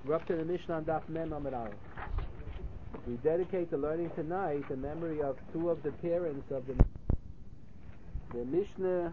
We're up to the Mishnah on Daf Mem Amud Aleph. We dedicate the learning tonight in memory of two of the parents of the Mishnah.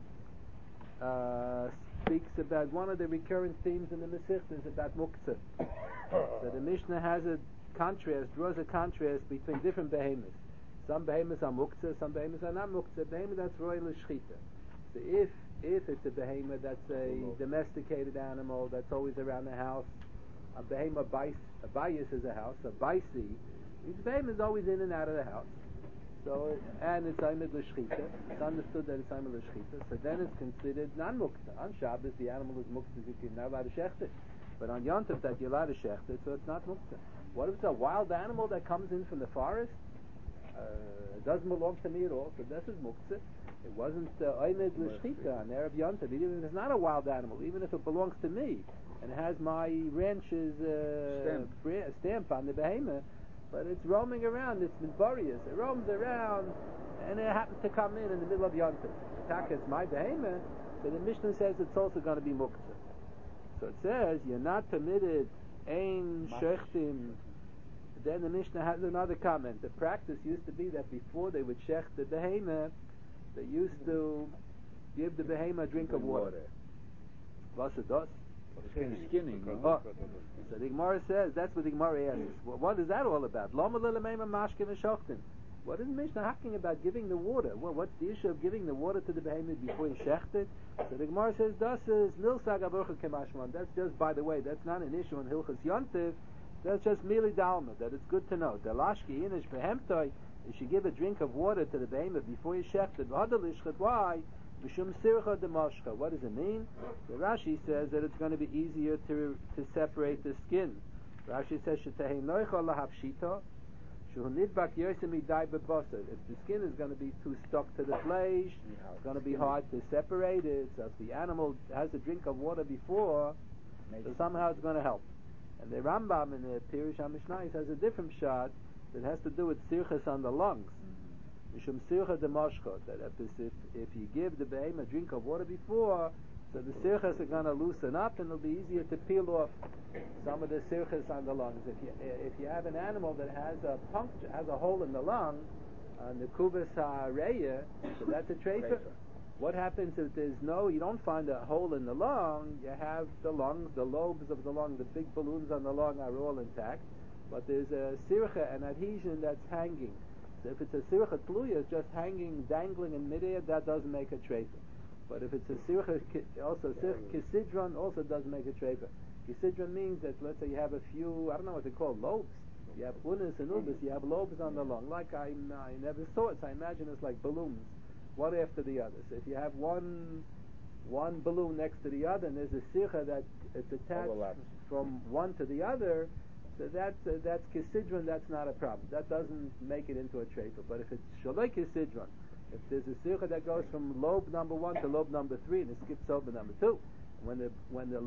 Speaks about one of the recurrent themes in the Masechta is about Muktzah. So the Mishnah has a contrast, draws a contrast between different behemoths. Some behemoths are Muktzah, some behemoths are not Muktzah. Behemoth that's royal L'Shchita. So if it's a behemoth that's a domesticated animal that's always around the house, a behemoth a bias is a house, a baisi, each behemoth is always in and out of the house. So, and it's Aymed L'Shchita. It's understood that it's Aymed L'Shchita. So then it's considered non-Muktzah. On Shabbos, the animal is Muktzah, you're not allowed to shecht it. But on Yom Tov, that you're allowed to shecht it, so it's not Muktzah. What if it's a wild animal that comes in from the forest? It doesn't belong to me at all, so this is Muktzah. It wasn't Aymed L'Shchita on Erev Yom Tov. Even if it's not a wild animal, even if it belongs to me, and it has my ranch's stamp on the behemoth, but it's roaming around, it's midbarious, it roams around, and it happens to come in the middle of Yom Tov. Taka, it's my behemoth, so the Mishnah says it's also going to be Muktzah. So it says, you're not permitted, Ein Shechtim. Then the Mishnah has another comment. The practice used to be that before they would shech the behemoth, they used to give the behemoth a drink of water. What's it does? Skinning. So the Gemara says, that's what the Gemara asks. What is that all about? What is the Mishnah talking about giving the water? Well, what's the issue of giving the water to the behemoth before you shecht it? So the Gemara says, das is nilsag aburcha kemashman. That's just, by the way, that's not an issue in Hilchas Yontiv. That's just merely dalma, that it's good to know. The lashki inish behemtoi, you should give a drink of water to the behemoth before you shecht it. Why? Mishum sircha demashcha. What does it mean? The Rashi says that it's going to be easier to separate the skin. Rashi says shetehei noicha lahapshita shu nidbak yosem idai bebasa. If the skin is going to be too stuck to the flesh, it's going to be hard to separate it. So if the animal has a drink of water before, so somehow it's going to help. And the Rambam in the Pirush HaMishnayos has a different shot that has to do with sirchas on the lungs. Mishum sircha demashcha, that if you give the behemoth a drink of water before, so the sirchas are going to loosen up and it'll be easier to peel off some of the sirchas on the lungs. If you have an animal that has a puncture, has a hole in the lung, on the kubas ha'areya, so that's a treifa. What happens if you don't find a hole in the lung? You have the lung, the lobes of the lung, the big balloons on the lung are all intact, but there's a sircha, an adhesion that's hanging. So if it's a sircha tluya, it's just hanging, dangling in midair, that doesn't make a treifa. But if it's a sircha, also kisidron also doesn't make a treifa. Kisidron means that, let's say you have a few, I don't know what they call lobes. You have unis and ubis, you have lobes on the lung. Like I never saw it, so I imagine it's like balloons, one after the other. So if you have one balloon next to the other, and there's a sircha that it's attached from one to the other, so that's kisidron, that's not a problem. That doesn't make it into a treifa. But if it's shalei kisidron, if there's a sircha that goes from lobe number 1 to lobe number 3 and it skips over number 2, when the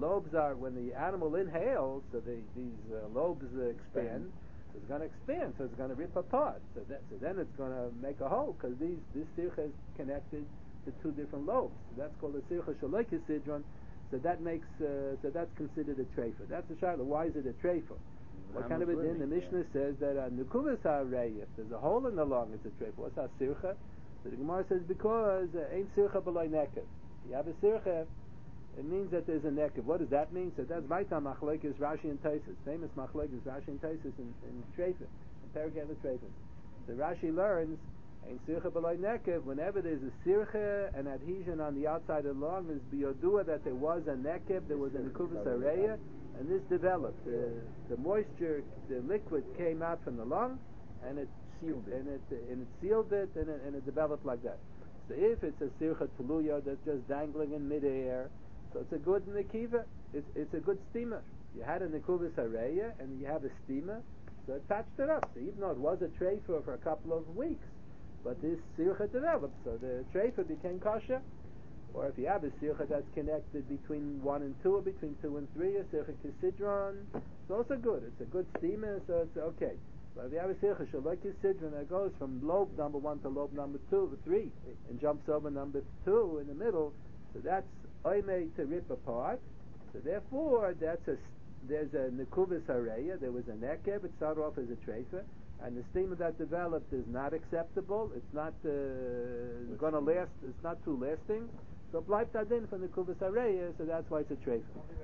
animal inhales, so these lobes expand, so it's going to expand, so it's going to rip apart. So then it's going to make a hole, because this sircha is connected to two different lobes. So that's called a sircha shalei kisidron. So that's considered a treifa. That's a shayla. Why is it a treifa? What kind of a din? The Mishnah says that nukuvas ha'arei, if there's a hole in the lung, it's a treifa. What's our sircha? So the Gemara says because ain't sircha b'loy nekev. You have a sircha, it means that there's a nekev. What does that mean? So that's Vaitam Machlekes Rashi and Taisus. Famous Machlekes Rashi and Taisus in treifa, in Perikei Treifas. So Rashi learns ain't sircha b'loy nekev. Whenever there's a sircha, an adhesion on the outside of the lung, is biyodua that there was a nekev, there was a nukuvas ha'arei, and this developed. The moisture, the liquid came out from the lung, and it sealed it, and it sealed it, and it developed like that. So if it's a sircha tuluya that's just dangling in midair, so it's a good nekiva. It's a good steamer. You had a nekuvas ha'arei, and you have a steamer, so it patched it up. So even though it was a treifa for a couple of weeks, but this sircha developed, so the treifa became kosher. Or if you have a sircha that's connected between 1 and 2, or between 2 and 3, a sircha kisidron, it's also good. It's a good steamer, so it's okay. But if you have a sircha shaloi kisidron that goes from lobe number 1 to lobe number 3, and jumps over number 2 in the middle, so that's oimei to rip apart. So therefore, that's a there's a nekubis hareya. There was a nekev. It started off as a treifa, and the stigma that developed is not acceptable. It's not going to last. It's not too lasting. So bleibt adin from the nekubis hareya. So that's why it's a treifa.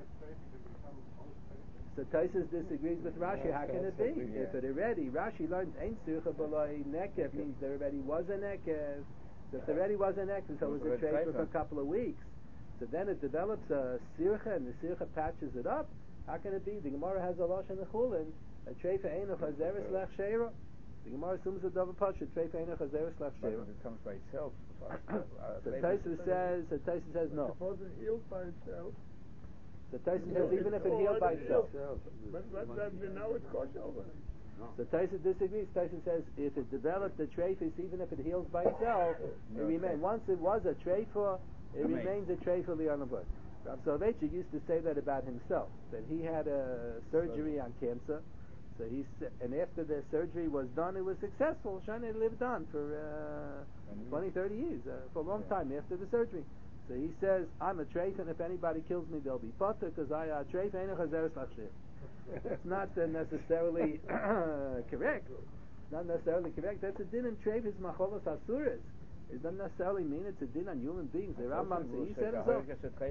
So Taisus disagrees with Rashi. How can it be? If it already, Rashi learns Ein Sircha B'loi Nekev means there already was a Nekev. So if there already was a Nekev, so it was a treifa for a couple of weeks. So then it develops a Sircha, and the Sircha patches it up. How can it be? The Gemara has a Lashon Nechulin. A treifa Eino Chazeres Lech Sheira. The Gemara assumes a double patch. A treifa Eino Chazeres Lech Sheira. But it comes by itself. So Taisus says no. Suppose it heals by itself. So Taisus says even if it healed by itself. But now it's kosher. So Taisus disagrees. Taisus says if it developed a treifa, even if it heals by itself, it remains. Once it was a treifa, it remains a treifa li'anavot. Rav Soloveitchik used to say that about himself, that he had a surgery on cancer. So and after the surgery was done, it was successful. Shani lived on for 20, 30 years, for a long time after the surgery. So he says, I'm a treifa, and if anybody kills me, they'll be potter, because I a treifa ain't a chazeres lachshir. It's not necessarily correct. It's not necessarily correct. That's a din in treifa, is macholos asuris. It doesn't necessarily mean it's a din on human beings. The Rambam says, he said himself.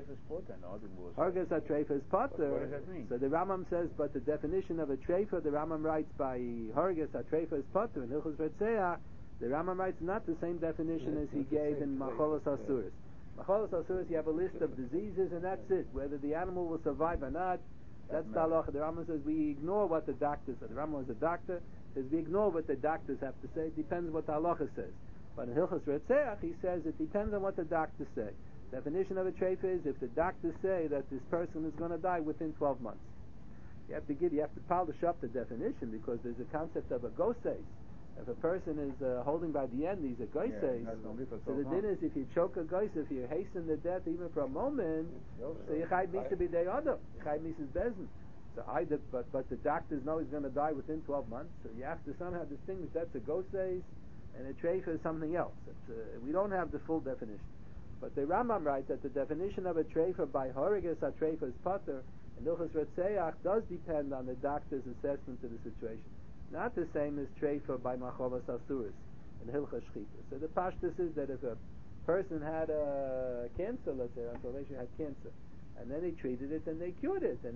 Hargas a treifa is potter. What does that mean? So the Rambam says, but the definition of a treifa, the Rambam writes by Hargas a treifa is potter. In Hilchos Vetzeach, the Rambam writes not the same definition as he gave in macholos asuris. Macholos asuris, you have a list of diseases, and that's it. Whether the animal will survive or not, that's the halacha. The Rambam says we ignore what the doctor said. The Rambam was a doctor. Says we ignore what the doctors have to say. It depends what the halacha says. But in Hilchos Retzeach, he says it depends on what the doctors say. Definition of a treifa is if the doctors say that this person is going to die within 12 months. You have to polish up the definition, because there's a concept of a goseis. If a person is holding by the end, he's a goseis. So the din is if you choke a goseis, if you hasten the death even for a moment, so you chayv misa b'dei adam, chayv misa bezin. So but the doctors know he's going to die within 12 months. So you have to somehow distinguish that's a goseis, and a treifa is something else. We don't have the full definition. But the Rambam writes that the definition of a treifa by Horigas a treifa is potter, and Hilchos Retzeach does depend on the doctor's assessment of the situation. Not the same as treifa by Macholos Asuris and Hilchos Shchita. So the pashtus is that if a person had cancer, let's say, Rav had cancer, and then they treated it and they cured it, and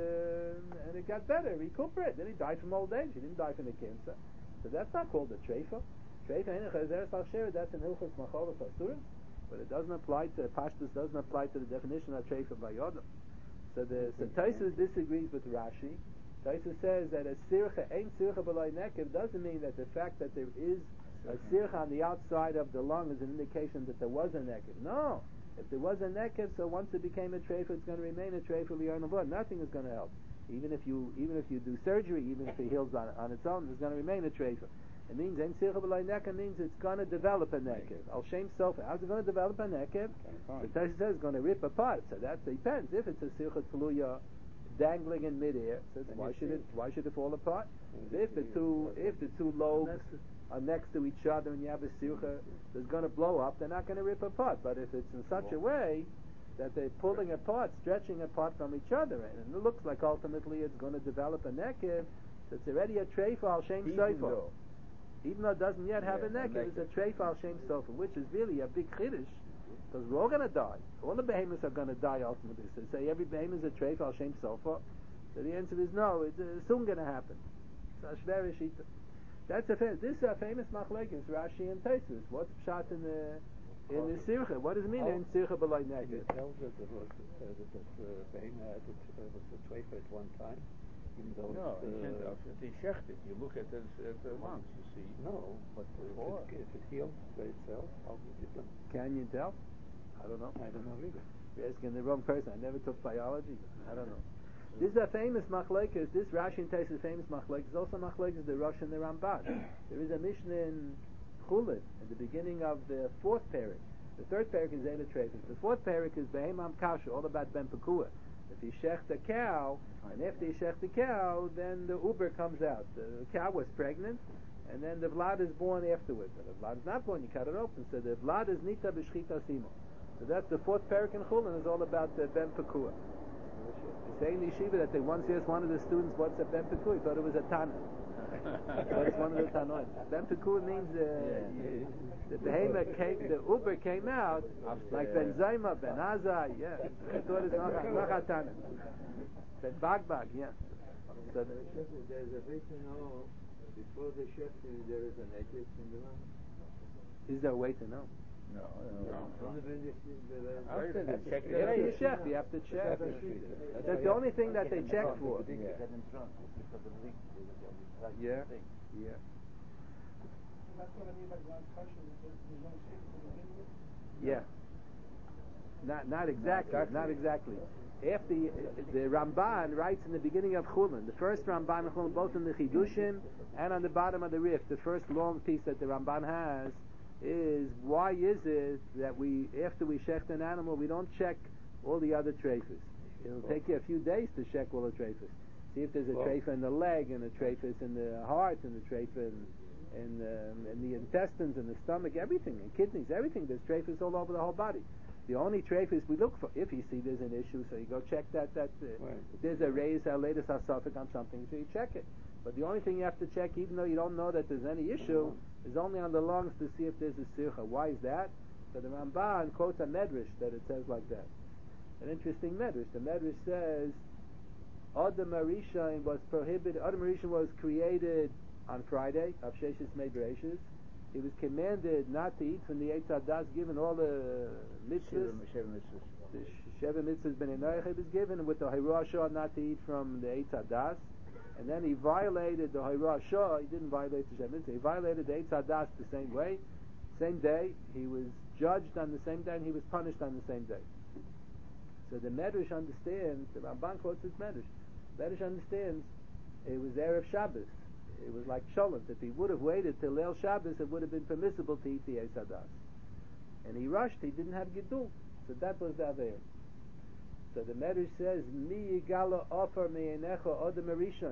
it got better, recuperated. Then he died from old age. He didn't die from the cancer. So that's not called a treifa. Treifa ain't a chazeres lachshir. That's in Hilchos Macholos Asuris, but it doesn't apply to pashtus. Doesn't apply to the definition of treifa by Yodam. So Taisus disagrees with Rashi. Taisus says that a sircha ain't sircha b'loi nekev doesn't mean that the fact that there is a sircha on the outside of the lung is an indication that there was a nekev. No, if there was a nekev, so once it became a treifa, it's going to remain a treifa li'arna blood. Nothing is going to help. Even if you do surgery, even if it heals on its own, it's going to remain a treifa. It means ein sircha b'loi nekev means it's going to develop a nekev. Al shem sofa. How's it going to develop a nekev? The Taisus says it's going to rip apart. So that depends. If it's a sircha tluya dangling in midair, so why should it fall apart? If the two lobes are next to each other and you have a sircha that's going to blow up, they're not going to rip apart. But if it's in such a way that they're pulling apart, stretching apart from each other, and it looks like ultimately it's going to develop a nekev, so it's already a treifa al shem sofa. Even though it doesn't yet have a nekev, it's a treifa al shem sofa, which is really a big chiddush, because we're all going to die. All the behemoths are going to die ultimately. So say every behemoth is a treifa al shem sofa. So the answer is no, it's soon going to happen. So Ashveri Shita. That's this is a famous machlekes, Rashi and Taisus. What's pshat in the sircha? What does it mean in sircha b'loi nekev? You tell that there was that behemoth was a treifa at one time. Even though you look at the lungs, you see. No, but if it heals by itself, how different? Can you tell? I don't know. I don't know either. You're asking the wrong person. I never took biology. I don't know. This is a famous machlekes. This Rashi and Taisus famous machlekes. Also machlekes the Rosh and the Ramban. There is a Mishnah in Chulin at the beginning of the fourth parak. The third parak is Eila Trefus. The fourth parak is Behemam Kasha, all about Ben Pekua. If you shecht a cow, and after you shecht the cow, then the uber comes out. The cow was pregnant, and then the vlad is born afterwards. And the vlad is not born, you cut it open. So the vlad is nita b'shchita simo. So that's the fourth parak in Chulin, is all about Ben Pekua. say in yeshiva that they once asked one of the students what's a ben peku. He thought it was a tana. So it's one of the tanoim. Ben peku means the behemoth came, the uber came out like Ben Zayma, Ben Azai. Yeah, I thought it's not a tana. Ben Bagbag. Yeah. So there's a way to know before the shechting there is an edges in the land. Is there a way to know? No. After you check, you have to check. That's the only thing that they check for. Yeah. That's what I mean by God's question. There's no secret to begin with. Yeah. Not exactly. After the Ramban writes in the beginning of Chulin, the first Ramban of Chulin, both in the Chidushim and on the bottom of the Rif, the first long piece that the Ramban has is why is it that we, after we shecht an animal, we don't check all the other treifas? It'll take you a few days to check all the treifas. See if there's a treifa in the leg, and a treifas in the heart, and a treifa in the intestines, and the stomach, everything, and kidneys, everything. There's treifas all over the whole body. The only treifas we look for, if you see there's an issue, so you go check that. If there's a raise, our latest asafik on something, so you check it. But the only thing you have to check, even though you don't know that there's any issue, is only on the lungs to see if there's a sircha. Why is that? So the Ramban quotes a medrash that it says like that. An interesting medrash. The medrash says, Adam Arishan was prohibited. Adam Arishan was created on Friday of Sheshes Mei Bereishis. He was commanded not to eat from the Eitz Hadas, given all the mitzvahs. The Sheva mitzvahs ben Enoich was given with the Hirah Shah not to eat from the Eitz Hadas. And then he violated the Hirah Shah. He didn't violate the Sheva mitzvah. He violated the Eitz Hadas the same way. Same day. He was judged on the same day, and he was punished on the same day. So the Medrash understands, the Ramban quotes this Medrash. Medrash understands it was Erev Shabbos. It was like Sholem. If he would have waited till Leil Shabbos, it would have been permissible to eat the Eitz Hadas. And he rushed. He didn't have Gidul. So that was the Aveir. So the Medrash says, Mi yigala offer me'enecha Adam Arishon.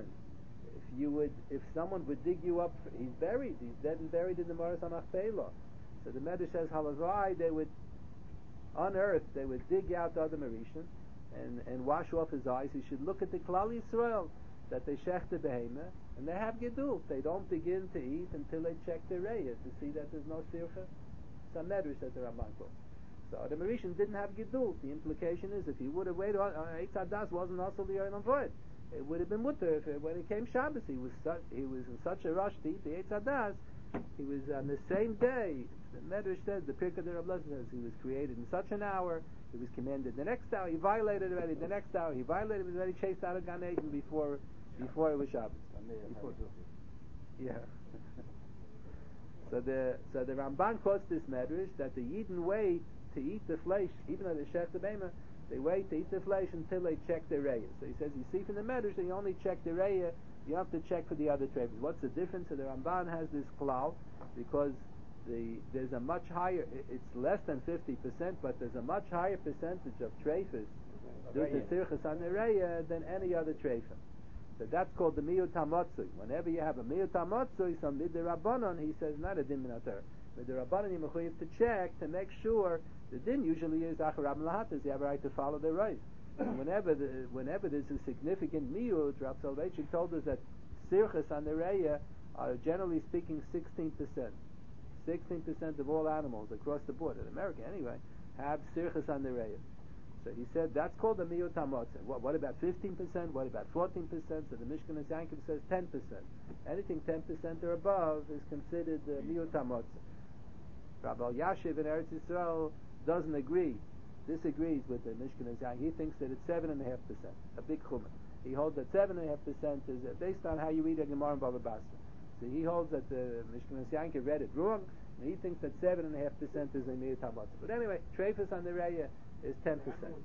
If someone would dig you up, he's buried. He's dead and buried in the Maras HaMachpelah. So the Medrash says, Halazai, they would unearth, they would dig out Adam Arishon and wash off his eyes. He should look at the Klal Yisrael that they shech the behemoth and they have Gedul. They don't begin to eat until they check the Reya to see that there's no sircha. It's a Medrash that the Ramban quotes. So Adam Arishon didn't have Gedul. The implication is if he would have waited, Eitz Hadas wasn't also the Yom Void. It would have been mutter when it came Shabbos. He was in such a rush to eat the Eitz Hadas. He was on the same day. The Medrash says, the Pirkei de Rav Lezer says, he was created in such an hour. He was commanded the next hour. He violated already the next hour. He violated. He was already chased out of Gan Eden before it was Shabbos. Yeah. So the Ramban quotes this Medrash that the Yidden wait to eat the flesh, even though they shech the behemoth, they wait to eat the flesh until they check the Reya. So he says, you see from the Medrash that you only check the Reya, you have to check for the other treifas. What's the difference? So the Ramban has this klal because there's a much higher, it's less than 50%, but there's a much higher percentage of treifas due to tzirchas on the Reya than any other treifa. So that's called the miyut hamatzui. Whenever you have a miyut hamatzui, some midrabanan, he says not a din minater. Midrabanan you mechuyev to check to make sure. The din usually is acharab lahatas. You have a right to follow the right. And whenever there's a significant miyut, Rav Soloveitchik told us that sirchas on the reya are generally speaking 16%. 16% of all animals across the board, in America anyway, have sirchas on the reya. So he said that's called the miyut hamatzah. What about 15%? What about 14%? So the Mishkan Yankiv says 10%. Anything 10% or above is considered the miyut hamatzah. Rabbi Yashiv in Eretz Yisrael disagrees with the Mishkan Yankiv. He thinks that it's 7.5%, a big chumah. He holds that 7.5% is based on how you read a Gemara in Bava Basra. So he holds that the Mishkan Yankiv read it wrong, and he thinks that 7.5% is a miyut hamatzah. But anyway, treifas on the reya is 10%.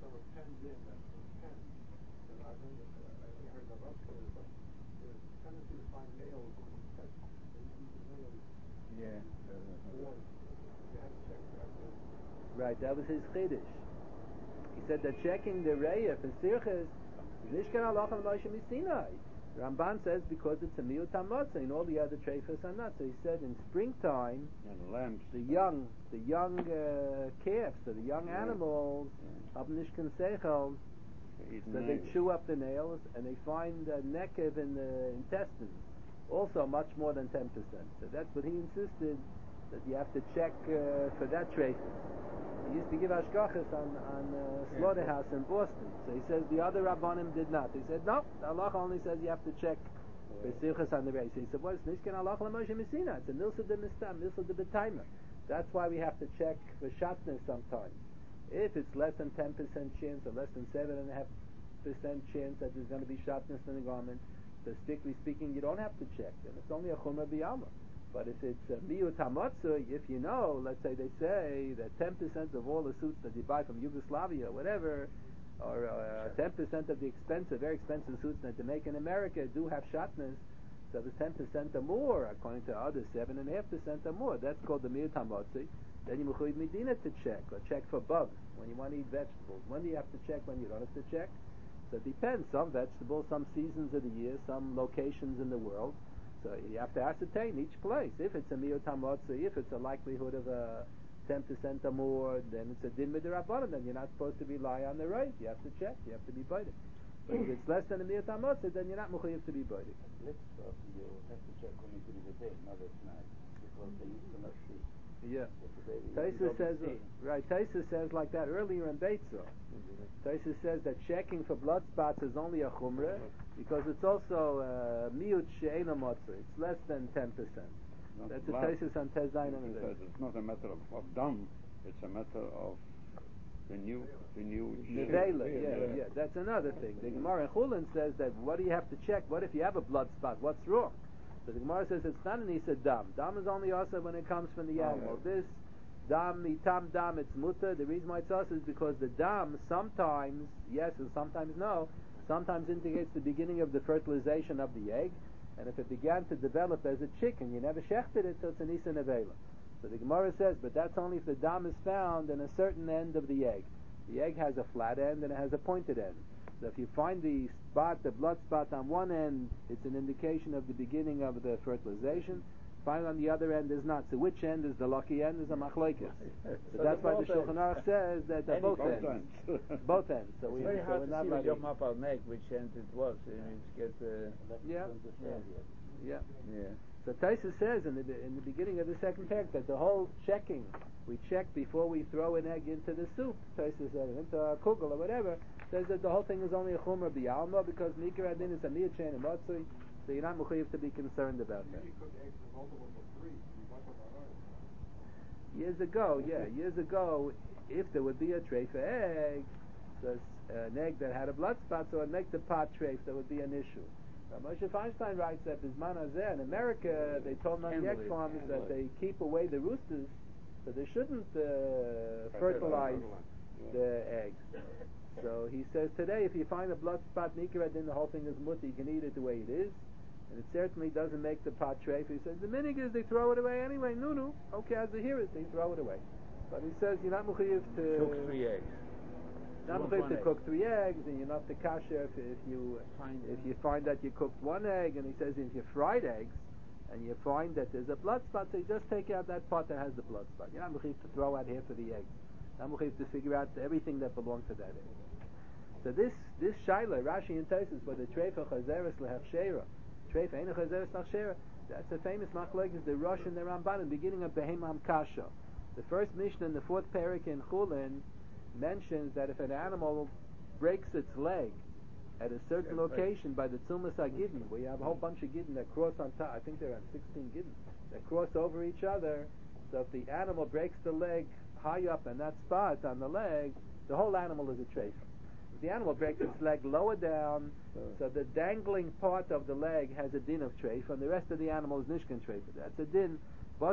Yeah. Right, that was his chiddush. He said that checking the reya for sirchas is nishkan halacha Moshe Misinai. Ramban says because it's a miyut hamatzah and all the other treifas are not. So he said in springtime, and lambs, the young calves, so the young animals, of nishkan seichel, So they chew up the nails, and they find nekev in the intestines, also much more than 10%. So that's what he insisted, that you have to check for that trait. He used to give hashgachas on slaughterhouse in Boston. So he says the other rabbanim did not. He said, no, the halacha only says you have to check for silchas on the race. He said, well, it's nishkan halacha l'Moshe Messina. It's a milsa de mistam, milsa de betaimer. That's why we have to check for shatnez sometimes. If it's less than 10% chance or less than 7.5% chance that there's going to be shatnez in the garment, so strictly speaking, you don't have to check. And it's only a chumrah b'yalma. But if it's miut hamotzu, if you know, let's say they say that 10% of all the suits that you buy from Yugoslavia or whatever, or 10% of the expensive, very expensive suits that they make in America do have shatnez, so if it's 10% or more, according to others, 7.5% or more, that's called the miut hamotzu. Then you mechuyev medina to check, or check for bugs when you want to eat vegetables. When do you have to check? When you don't have to check? So it depends. Some vegetables, some seasons of the year, some locations in the world. So you have to ascertain each place. If it's a miut hamotzi, if it's a likelihood of 10% or more, then it's a din midrabanan. Then you're not supposed to rely on the right. You have to check. You have to be baited. But if it's less than a miut hamotzi, then you're not mechuyev to be baited. You have to check when you do the day, not at night, because they used to not see. Yeah. Taisa says, right, Taisa says like that earlier in Beitzah. Taisa says that checking for blood spots is only a chumrah because it's also miut she'ena motzah. It's less than 10%. That's the Taisa on Tezayin and it's not a matter of dam, it's a matter of the new Nevela, yeah, that's another thing. The Gemara in Chulin says that what do you have to check? What if you have a blood spot? What's wrong? So the Gemara says it's not an isa dam. Dam is only also when it comes from the animal. This dam, mitam dam, it's mutter. The reason why it's also is because the dam sometimes, yes and sometimes no, sometimes indicates the beginning of the fertilization of the egg. And if it began to develop as a chicken, you never shechted it, so it's an isa nevela. So the Gemara says, but that's only if the dam is found in a certain end of the egg. The egg has a flat end and it has a pointed end. So if you find the blood spot on one end, it's an indication of the beginning of the fertilization. Find on the other end is not. So which end is the lucky end? Is a machlokes. So that's why the Shulchan Aruch says that both ends. Both ends. So it's very hard to see with Yom Mapal Meg which end it was. Yeah. So Taisa says in the beginning of the second parak that the whole checking, we check before we throw an egg into the soup. Taisa says into a kugel or whatever. Says that the whole thing is only a chumrah b'yalma because mikra adin is a miyat shein and motzui, so you're not mechuyev to be concerned about that. Years ago, if there would be a treifa egg, so an egg that had a blood spot, so it'd make the pot treif, that would be an issue. Moshe Feinstein writes that Bisman Hazeh in America, they told on the egg farms that they keep away the roosters, so they shouldn't fertilize the eggs. So he says today, if you find a blood spot nikra, then the whole thing is mutter. You can eat it the way it is, and it certainly doesn't make the pot treif. He says the minig is they throw it away anyway. No. Okay, as they hear it, they throw it away. But he says you're not mechuyev to cook 3 eggs. Not mechuyev to cook 3 eggs, and you're not the kasher if you find that you cooked 1 egg. And he says if you fried eggs and you find that there's a blood spot, so you just take out that part that has the blood spot. You're not mechuyev to throw out half of the eggs. Not mechuyev to figure out everything that belongs to that egg. So this shaila, Rashi and Tosfos, whether treifa chazeres lehachshera, treifa ain't chazeres lehachshera, that's a famous machlokes, the Rosh and the Ramban, in the beginning of Behemam Kasha. The first Mishnah in the 4th parak in Chulin mentions that if an animal breaks its leg at a certain location by the Tzumas HaGidin, where you have a whole bunch of Gidin that cross on top, I think there are 16 Gidin, that cross over each other, so if the animal breaks the leg high up in that spot on the leg, the whole animal is a treifa. If the animal breaks its leg lower down, so the dangling part of the leg has a din of treifa, and the rest of the animal is nishkan treifa. That's a din. So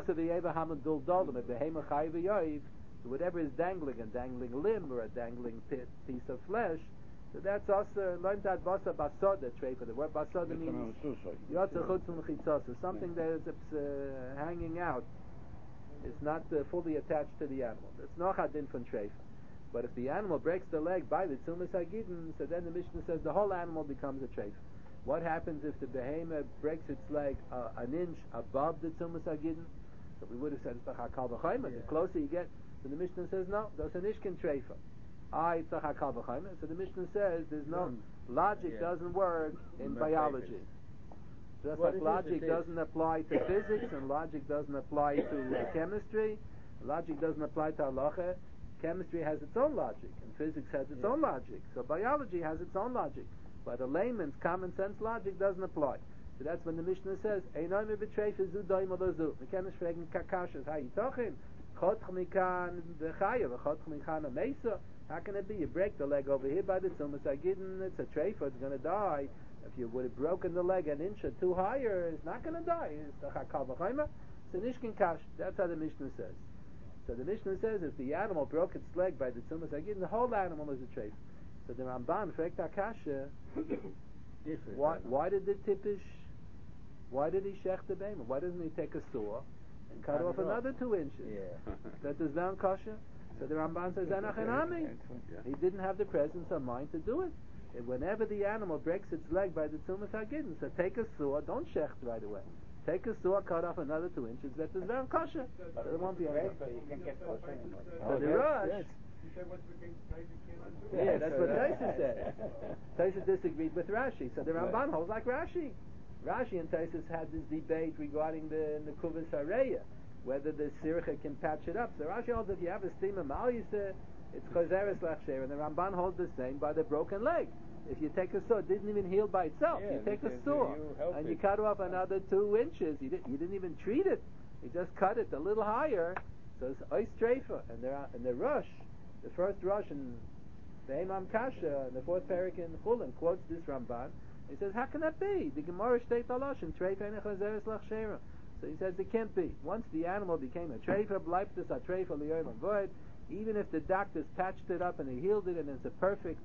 whatever is dangling, a dangling limb or a dangling piece of flesh, so that's also learned that basa basoda treifa. The word basoda means something that is hanging out. It's not fully attached to the animal. It's not a din from treifa. But if the animal breaks the leg by the Tzumas HaGidin, so then the Mishnah says the whole animal becomes a treifa. What happens if the behemoth breaks its leg an inch above the Tzumas HaGidin? So we would have said it's the Hakal V'chayma. The closer you get, so the Mishnah says no, that's an Ishkin treifa. So the Mishnah says there's no logic doesn't work in biology. Just like logic doesn't apply to physics and logic doesn't apply to chemistry, logic doesn't apply to halacha. Chemistry has its own logic and physics has its own logic. So biology has its own logic, but a layman's common sense logic doesn't apply. So that's when the Mishnah says, "Einoi betreifes zu doim oder zu." We can't fragen kakashas how you talking. Chotch mikan v'chaya v'chotch mikan ameisa. How can it be? You break the leg over here by the Tzumas Agidin, it's a treifa, it's going to die. If you would have broken the leg an inch or two higher, it's not going to die. It's the chakal v'chayma. It's an ishkin kash. That's how the Mishnah says. So the Mishnah says if the animal broke its leg by the Tzumas Agidin, the whole animal is a treifa. So the Ramban, frekt akasha, why did the Tippish, why did he shech the behemoth? Why doesn't he take a saw and cut off another 2 inches? That is down kasha. So the Ramban says, he didn't have the presence of mind to do it. And whenever the animal breaks its leg by the Tzumas Hagidin, so take a saw, don't shecht right away. Take a saw, cut off another 2 inches, that is down kasha. So there won't be any. You can get kosher anymore. So the Rosh, You said what's against Taisa cannot do yeah, that's what Taisa said. Taisa disagreed with Rashi. So the Ramban holds like Rashi. Rashi and Taisa had this debate regarding the Kuvas Hareya, whether the Sircha can patch it up. So Rashi holds if you have a steam of Mal, it's Choseres Lachsher, and the Ramban holds the same by the broken leg. If you take a saw, it didn't even heal by itself. You take a saw and you cut off another 2 inches. You didn't even treat it. You just cut it a little higher. So it's Ois Treifa, and the Rosh, the first Rosh in the Imam Kasha, and the fourth parak in Chulin quotes this Ramban. He says, how can that be? The Gemara state Alosh and Treifa and Choseres Lachsher. So he says it can't be. Once the animal became a treifa, bleibtes a treifa li'olam void. Even if the doctors patched it up and they healed it and it's a perfect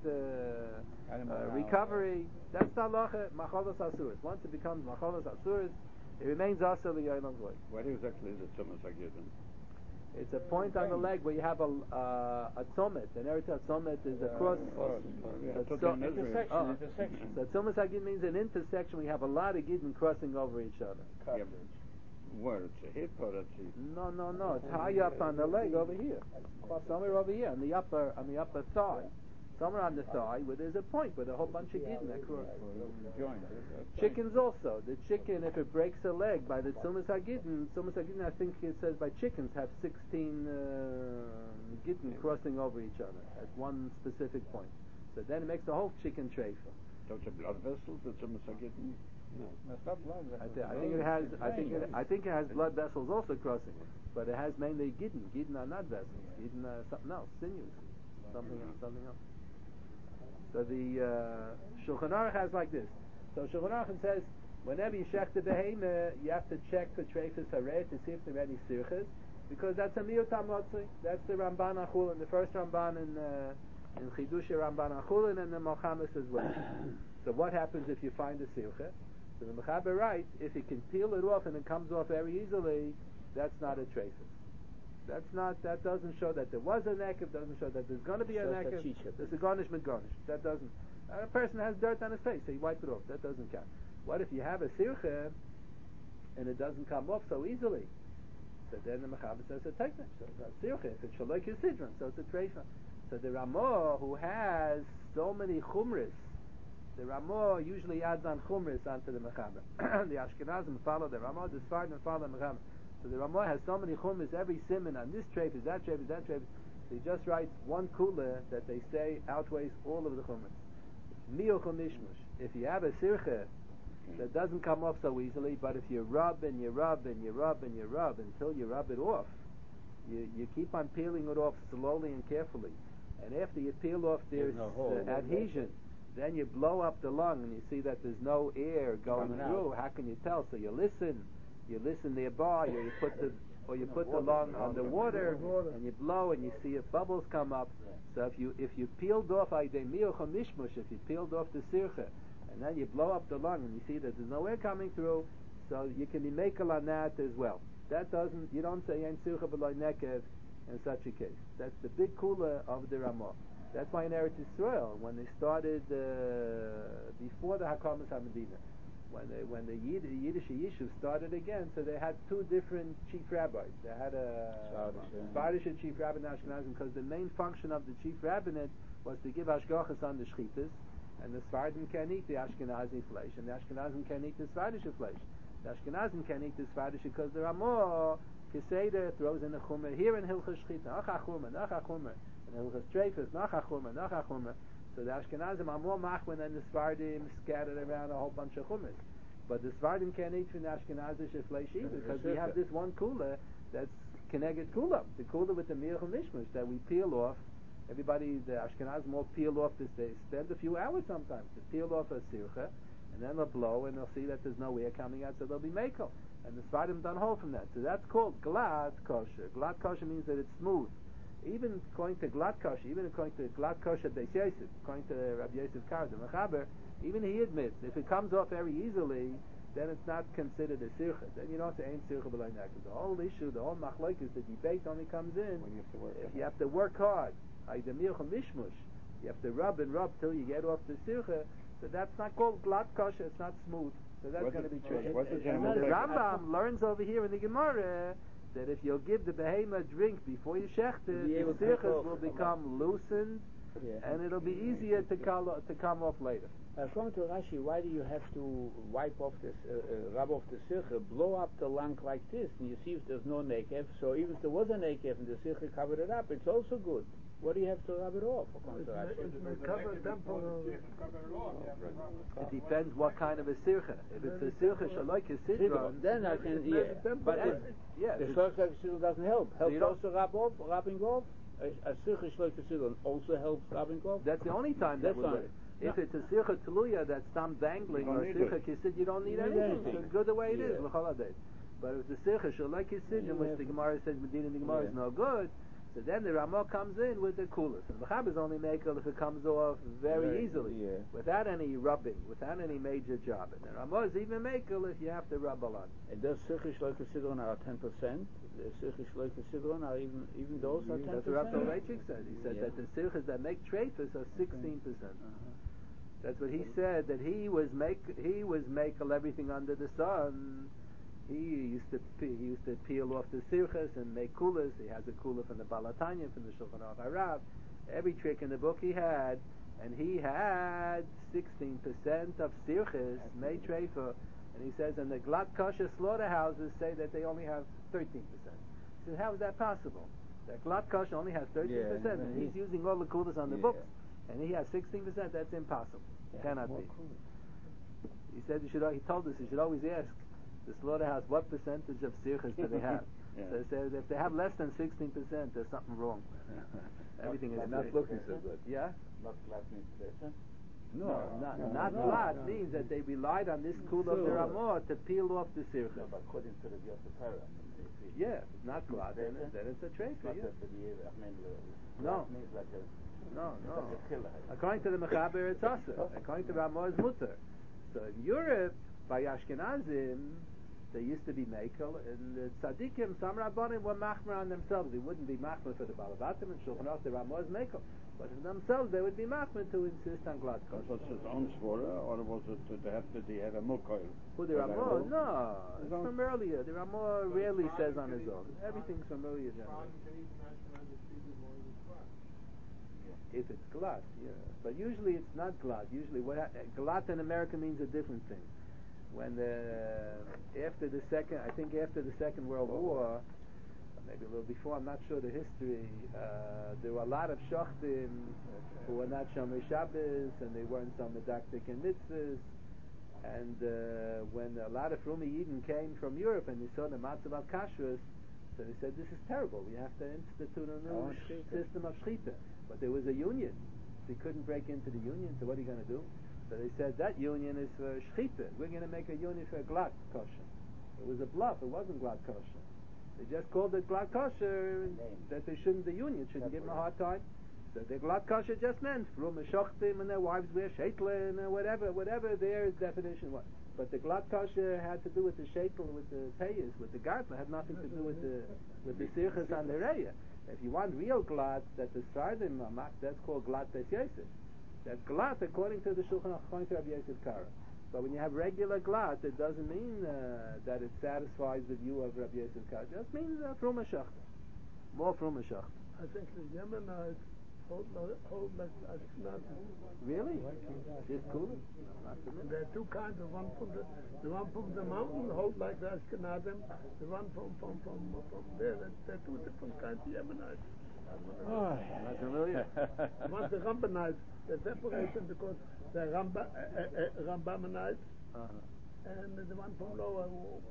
recovery, that's the halacha macholas asuris. Once it becomes macholas asuris, it remains also li'olam void. Where exactly is the Tzumas Hagidin? It's a point on the leg where you have a tzomet. An eretz tzomet is a cross. Intersection. So tzomet hagid means an intersection where you have a lot of gidin crossing over each other. Where it's a hip or it's a... No. It's high up on the leg over here. Somewhere over here on the upper thigh. Somewhere on the thigh where there's a point with a whole bunch of gidin that cross. Chickens also. The chicken, if it breaks a leg by the Tzumas Hagidin, I think it says by chickens have 16 gidin crossing over each other at one specific point. So then it makes the whole chicken treifa. So it's a blood vessel, the Tzumas Hagidin? No, it's not blood vessels. I think it has blood vessels also crossing it, but it has mainly gidin. Gidin are not vessels. Gidin are something else, sinews, something else. So the Shulchan Aruch has like this. So Shulchan Aruch says whenever you shech the behemoth, you have to check for treifas hareh to see if there are any sirchas, because that's a miyut hamotzi. That's the Ramban Achulin, the first Ramban in Chidush Ramban Achulin, and the Malchamas as well. So what happens if you find a sircha? So the Mechaber writes, if you can peel it off and it comes off very easily, that's not a treifas. That doesn't show that there was a nekev, doesn't show that there's going to be a nekev. There's a garnish mit garnish. That doesn't. A person has dirt on his face, so he wiped it off. That doesn't count. What if you have a sircha and it doesn't come off so easily? So then the Mechaber says a technique. So it's a sircha. If it's shaloik yisidron, so it's a treifa. So the Ramah, who has so many chumris, the Ramah usually adds on chumris onto the Mechaber. The Ashkenazim follow the Ramah, the Sfardim follow the Mechaber. So the Ramah has so many chumras, every simon on this treif is that treif is that treif. So he just writes one kula that they say outweighs all of the chumras. Miyuchum mishmush. If you have a sircha that doesn't come off so easily, but if you rub and you rub and you rub and you rub until you rub it off, you keep on peeling it off slowly and carefully. And after you peel off there's adhesion, then you blow up the lung and you see that there's no air going through. How can you tell? So you listen nearby, or you put the lung under water and you blow and you see if bubbles come up. So if you peeled off if you peeled off the sircha and then you blow up the lung and you see that there's no air coming through, so you can be makel on that as well. You don't say ein sircha b'lo nekev in such a case. That's the big kula of the Ramah. That's why in Eretz Yisrael, when they started before the Hakamas HaMedina, when the Yiddish Yishuv started again, so they had two different chief rabbis. They had a Svardish chief rabbi and Ashkenazim, because the main function of the chief rabbinate was to give hashgachas on the shchitas, and the Svardim can eat the Ashkenazi flesh, and the Ashkenazim can eat the Svardish flesh. The Ashkenazim can eat the Svardish because there are more Keseder throws in the Chumer here in Hilchas Shchita, Nacha Chumer, and Hilchas Treifus, Nacha Chumer. So the Ashkenazim are more machman than the Svardim scattered around a whole bunch of Chumers. But the Svardim can't eat from the Ashkenazi flesh either, because we have this one kula that's Keneged Kulam, the kula with the Mirch and Mishmash that we peel off. Everybody, the Ashkenazim all peel off this. They spend a few hours sometimes to peel off a sircha, and then they'll blow and they'll see that there's no air coming out, so they'll be mekel. And the Svardim don't hold from that. So that's called glad kosher. Glad kosher means that it's smooth. Even according to glad kosher, Beis Yosef, according to Rabbi Yosef Kar, the Mechaber, even he admits if it comes off very easily, then it's not considered a sircha. Then you don't say ain't sircha b'lay neked. The whole issue, the whole machlokes, the debate only comes in when you have to work hard. Like the mirch and mishmush, you have to rub till you get off the sircha. So that's not called glad kosher. It's not smooth. So that's going to be true. And the Rambam learns over here in the Gemara that if you'll give the behemoth a drink before you shecht it, the sirchas will become loosened, and it'll be easier to come off later. According to Rashi, why do you have to wipe off this, rub off the sircha, blow up the lung like this, and you see if there's no nekev? So even if there was a nekev and the sircha covered it up, it's also good. What do you have to rub it off? According to Rashi, it depends what kind of a sircha. If it's a sircha shaloik sidron, then I can but the sircha sidron doesn't help. Helps also rubbing off. A sircha shaloik sidron also helps rubbing off. That's the only time that would work. If it's a sircha teluya that's some dangling or sircha kisid, you don't need anything. It's good the way it is. But if it's a sircha shaloik sidron, which the Gemara says Medina in the Gemara is no good, so then the Ramah comes in with the coolest. And the Mechaber is only makel if it comes off very easily, without any rubbing, without any major job. And the Ramah is even makel if you have to rub a lot. And those Sircha Shloika Sidron are 10%. The Sircha Shloika Sidron are even those are 10%. That's what Rav Soloveitchik said. He said that the Sirchas that make treifus are 16%. That's what he said. That he was makel everything under the sun. He used to peel off the sirchas and make kulas. He has a kula from the Balatanya, from the Shulchan Aruch Harav. Every trick in the book he had, and he had 16% of sirchas made treifa. And he says, and the Glat Kosher slaughterhouses say that they only have 13%. He says, how is that possible? That Glat Kosher only has 13%, and he's using all the kulas on the books, and he has 16%. That's impossible. Cannot be. He said he told us you should always ask the slaughterhouse what percentage of sirchas do they have. So he said if they have less than 16%, there's something wrong. Everything is not looking so good. Yeah? Not glad means better. Not glad means that they relied on this kula of the Ramah to peel off the sirchas. No, but according to the Yosef Kara, I mean, if it's not glad, then it's a treifa. No. According to the Mechaber, it's also. According to Ramah, it's mutter. So in Europe, by Ashkenazim, they used to be mekel, and the tzaddikim, some rabbanim were machmer on themselves. They wouldn't be machmer for the Balavatim and Shulchan Aruch, the Ramah is mekel. But for themselves, they would be machmer to insist on glad kosher. Was it his own svara, or was it did he have a milk oil? Who, the Ramah? No, it's from earlier. The Ramah rarely says on his own. Everything's from earlier generation. If it's glad, but usually it's not glad. Usually, glad in America means a different thing. When after the Second World War, maybe a little before, I'm not sure the history, there were a lot of shachtim who were not Shomer Shabbos, and they weren't some medaktik and mitzvahs, and when a lot of Rumi Yidden came from Europe and they saw the matzav al kashrus, so they said, this is terrible, we have to institute a new system of shchita. But there was a union, so he couldn't break into the union, so what are you going to do? So they said, that union is for shchita. We're going to make a union for glad kosher. It was a bluff. It wasn't glad kosher. They just called it glad kosher, that they shouldn't, the union shouldn't give them a hard time. So the glad kosher just meant from a shachtim and their wives wear shaitlin or whatever their definition was. But the glad kosher had to do with the shaitel, with the payas, with the gartler. Had nothing to do with the sirchas and the reya. If you want real glad that the sardim are, that's called glad Beis Yosef. That's glad according to the Shulchan Aruch, according to Rabbi Yosef Kara. But when you have regular glat, it doesn't mean that it satisfies the view of Rabbi Yosef Karo. It just means Fruma Shachta. More Fruma Shachta. I think the Yemenite hold like Ashkenazim. Really? It's cool. Not the There are two kinds. The one from the mountain hold like the Ashkenazim. The one from there. There are two different kinds of Yemenites. Oh, Not familiar. The one's the Rambamites. They're separated because they're Rambamites, and the one from lower.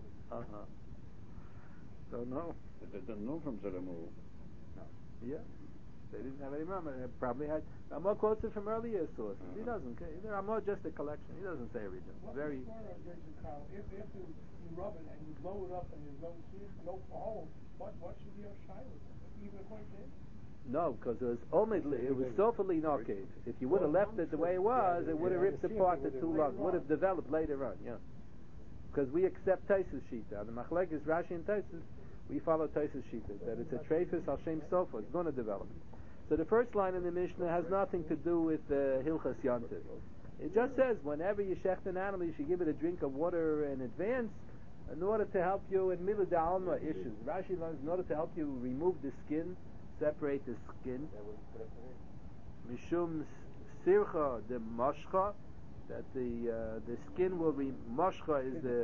Don't know. They didn't know from Zeramu. Yeah. They didn't have any Rambam. They probably had. Ramah quotes it from earlier sources. He doesn't. Ramah just a collection. He doesn't say original. What's Very. the story of Jason Kyle? If you rub it and you blow it up and there's no hole, what should be a shiloh? Even according to him? No, because it was softly knocked. If you would have left it the way it was, it would have ripped apart the two lungs. Would have developed later on. Yeah. Because we accept Taisus Shita. The Machlek is Rashi and Taisus. We follow Taisus Shita. That it's a treifus al shem sofa. It's going to develop. So the first line in the Mishnah has nothing to do with Hilchas Yantiv. It just says whenever you shecht an animal, you should give it a drink of water in advance in order to help you in Milah D'Alma issues. Rashi learns in order to help you remove the skin, separate the skin. Mishum sircha the mashcha, that the skin will be mashcha is the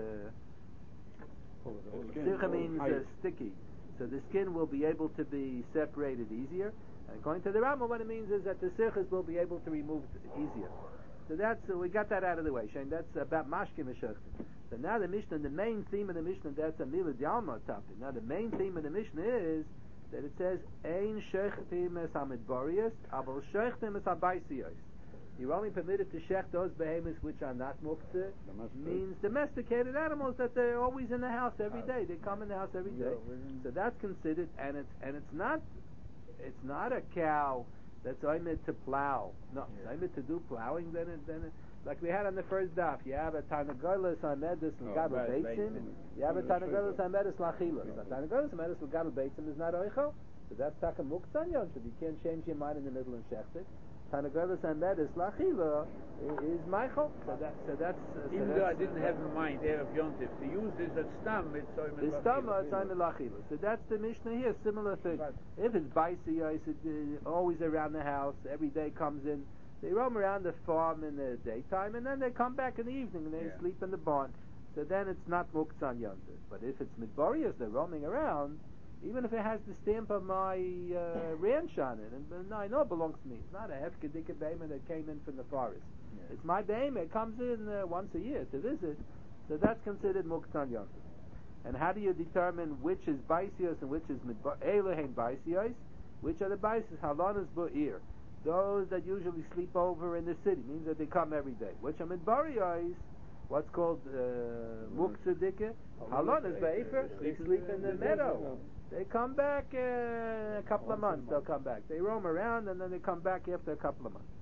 sircha means sticky, so the skin will be able to be separated easier. And according to the Rambam, what it means is that the sirchas will be able to remove easier. So that's we got that out of the way, Shane. That's about mashkim meshachtim. So now the Mishnah, the main theme of the Mishnah, that's a Milah D'Alma topic. Now the main theme of the Mishnah is that it says ein shechtim es hamidbarius, abel shechtim es habaisiyos. You're only permitted to shech those behemoths which are not muktzah. Means domesticated animals that they're always in the house every day. They come in the house every day. So that's considered, and it's not a cow that's oimid to plow. No, it's oimid to do plowing. Then it, like we had on the first daf, you have a Tarnagolas Hamedus L'Gadol Beitzim. You have a Tarnagolas Hamedus L'Achilos. A Tarnagolas Hamedus L'Gadol Beitzim is not oichel, so that's taka muktzah yontiv. You can't change your mind in the middle and shecht it. Tarnagolas Hamedus L'Achila is meichel. So that's. Even though I didn't have in mind Erev Yontif, to use this as stam, it's oimid the stam, it's oimid l'achila. So that's the Mishnah here. Similar thing. Right. If it's baisiyos, it's always around the house. Every day comes in. They roam around the farm in the daytime, and then they come back in the evening and they sleep in the barn. So then it's not muktzah yontif. But if it's midbarios, they're roaming around. Even if it has the stamp of my ranch on it, and I know it belongs to me. It's not a hefkedika behemoth that came in from the forest. Yeah. It's my behemoth. It comes in once a year to visit. So that's considered muktzah yontif. And how do you determine which is baisios and which is elohein baisios? Which are the baisios? Halanas bo'ir. Those that usually sleep over in the city, means that they come every day. Which are midbarios, what's called muktzah halanas be'efer, they sleep in the meadow. They come back a couple of months, they'll come back. They roam around and then they come back after a couple of months.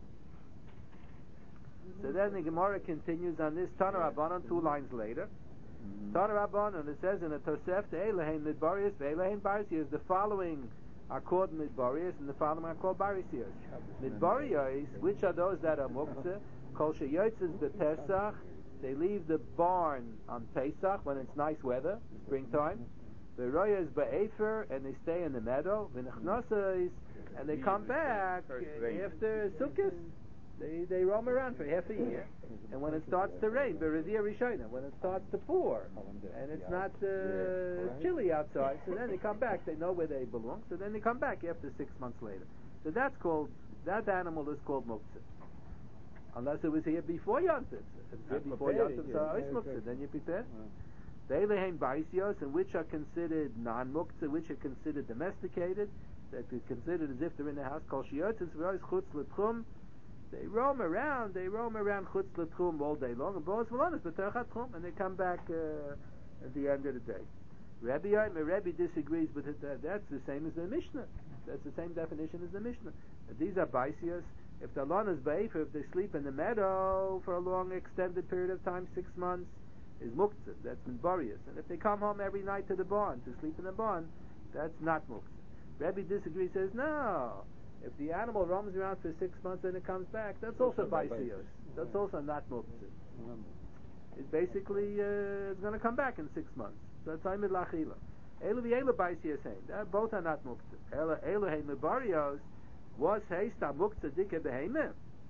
So then the Gemara continues on this Tana Rabbanon 2 lines later. Tana Rabbanon, it says in the Tosef, Elohein midbarios, Elohein barisios, the following are called midbarios and the following are called barisios. Midbarios, which are those that are muktzah, kol sheyotzes bePesach, they leave the barn on Pesach when it's nice weather, springtime. V'royas be'efer, and they stay in the meadow. V'nechnosas, and they come back after Sukkot. They roam around for half a year, and when it starts to rain, Bereviya Rishona, when it starts to pour, and it's not chilly outside, so then they come back. They know where they belong, so then they come back after 6 months later. So that animal is called muktzah. Unless it was here before Yontif. If it's here before Yontif, so it's muktzah. Then you prepare. They lehein baisios, and which are considered non-muktzah, which are considered domesticated, that are considered as if they're in the house. Kol shiyotzes v'rois chutz l'tchum. They roam around chutz l'tchum all day long, and boas v'lonas b'terchat tchum, and they come back at the end of the day. Rebbe disagrees with it. That's the same as the Mishnah. That's the same definition as the Mishnah. These are baisios. If the lonas ba'efer, if they sleep in the meadow for a long extended period of time, 6 months, is muktzah, that's midbarius. And if they come home every night to the barn, to sleep in the barn, that's not muktzah. Rebbe disagrees, says, no, if the animal roams around for 6 months and it comes back, that's also baisios. That's also not muktzah. is basically it's going to come back in 6 months. So it's Aimid Lachila. Elu v'elu baisi yasein. Both are not muktzah. Elu heim barios was heista muktzah dike beheime.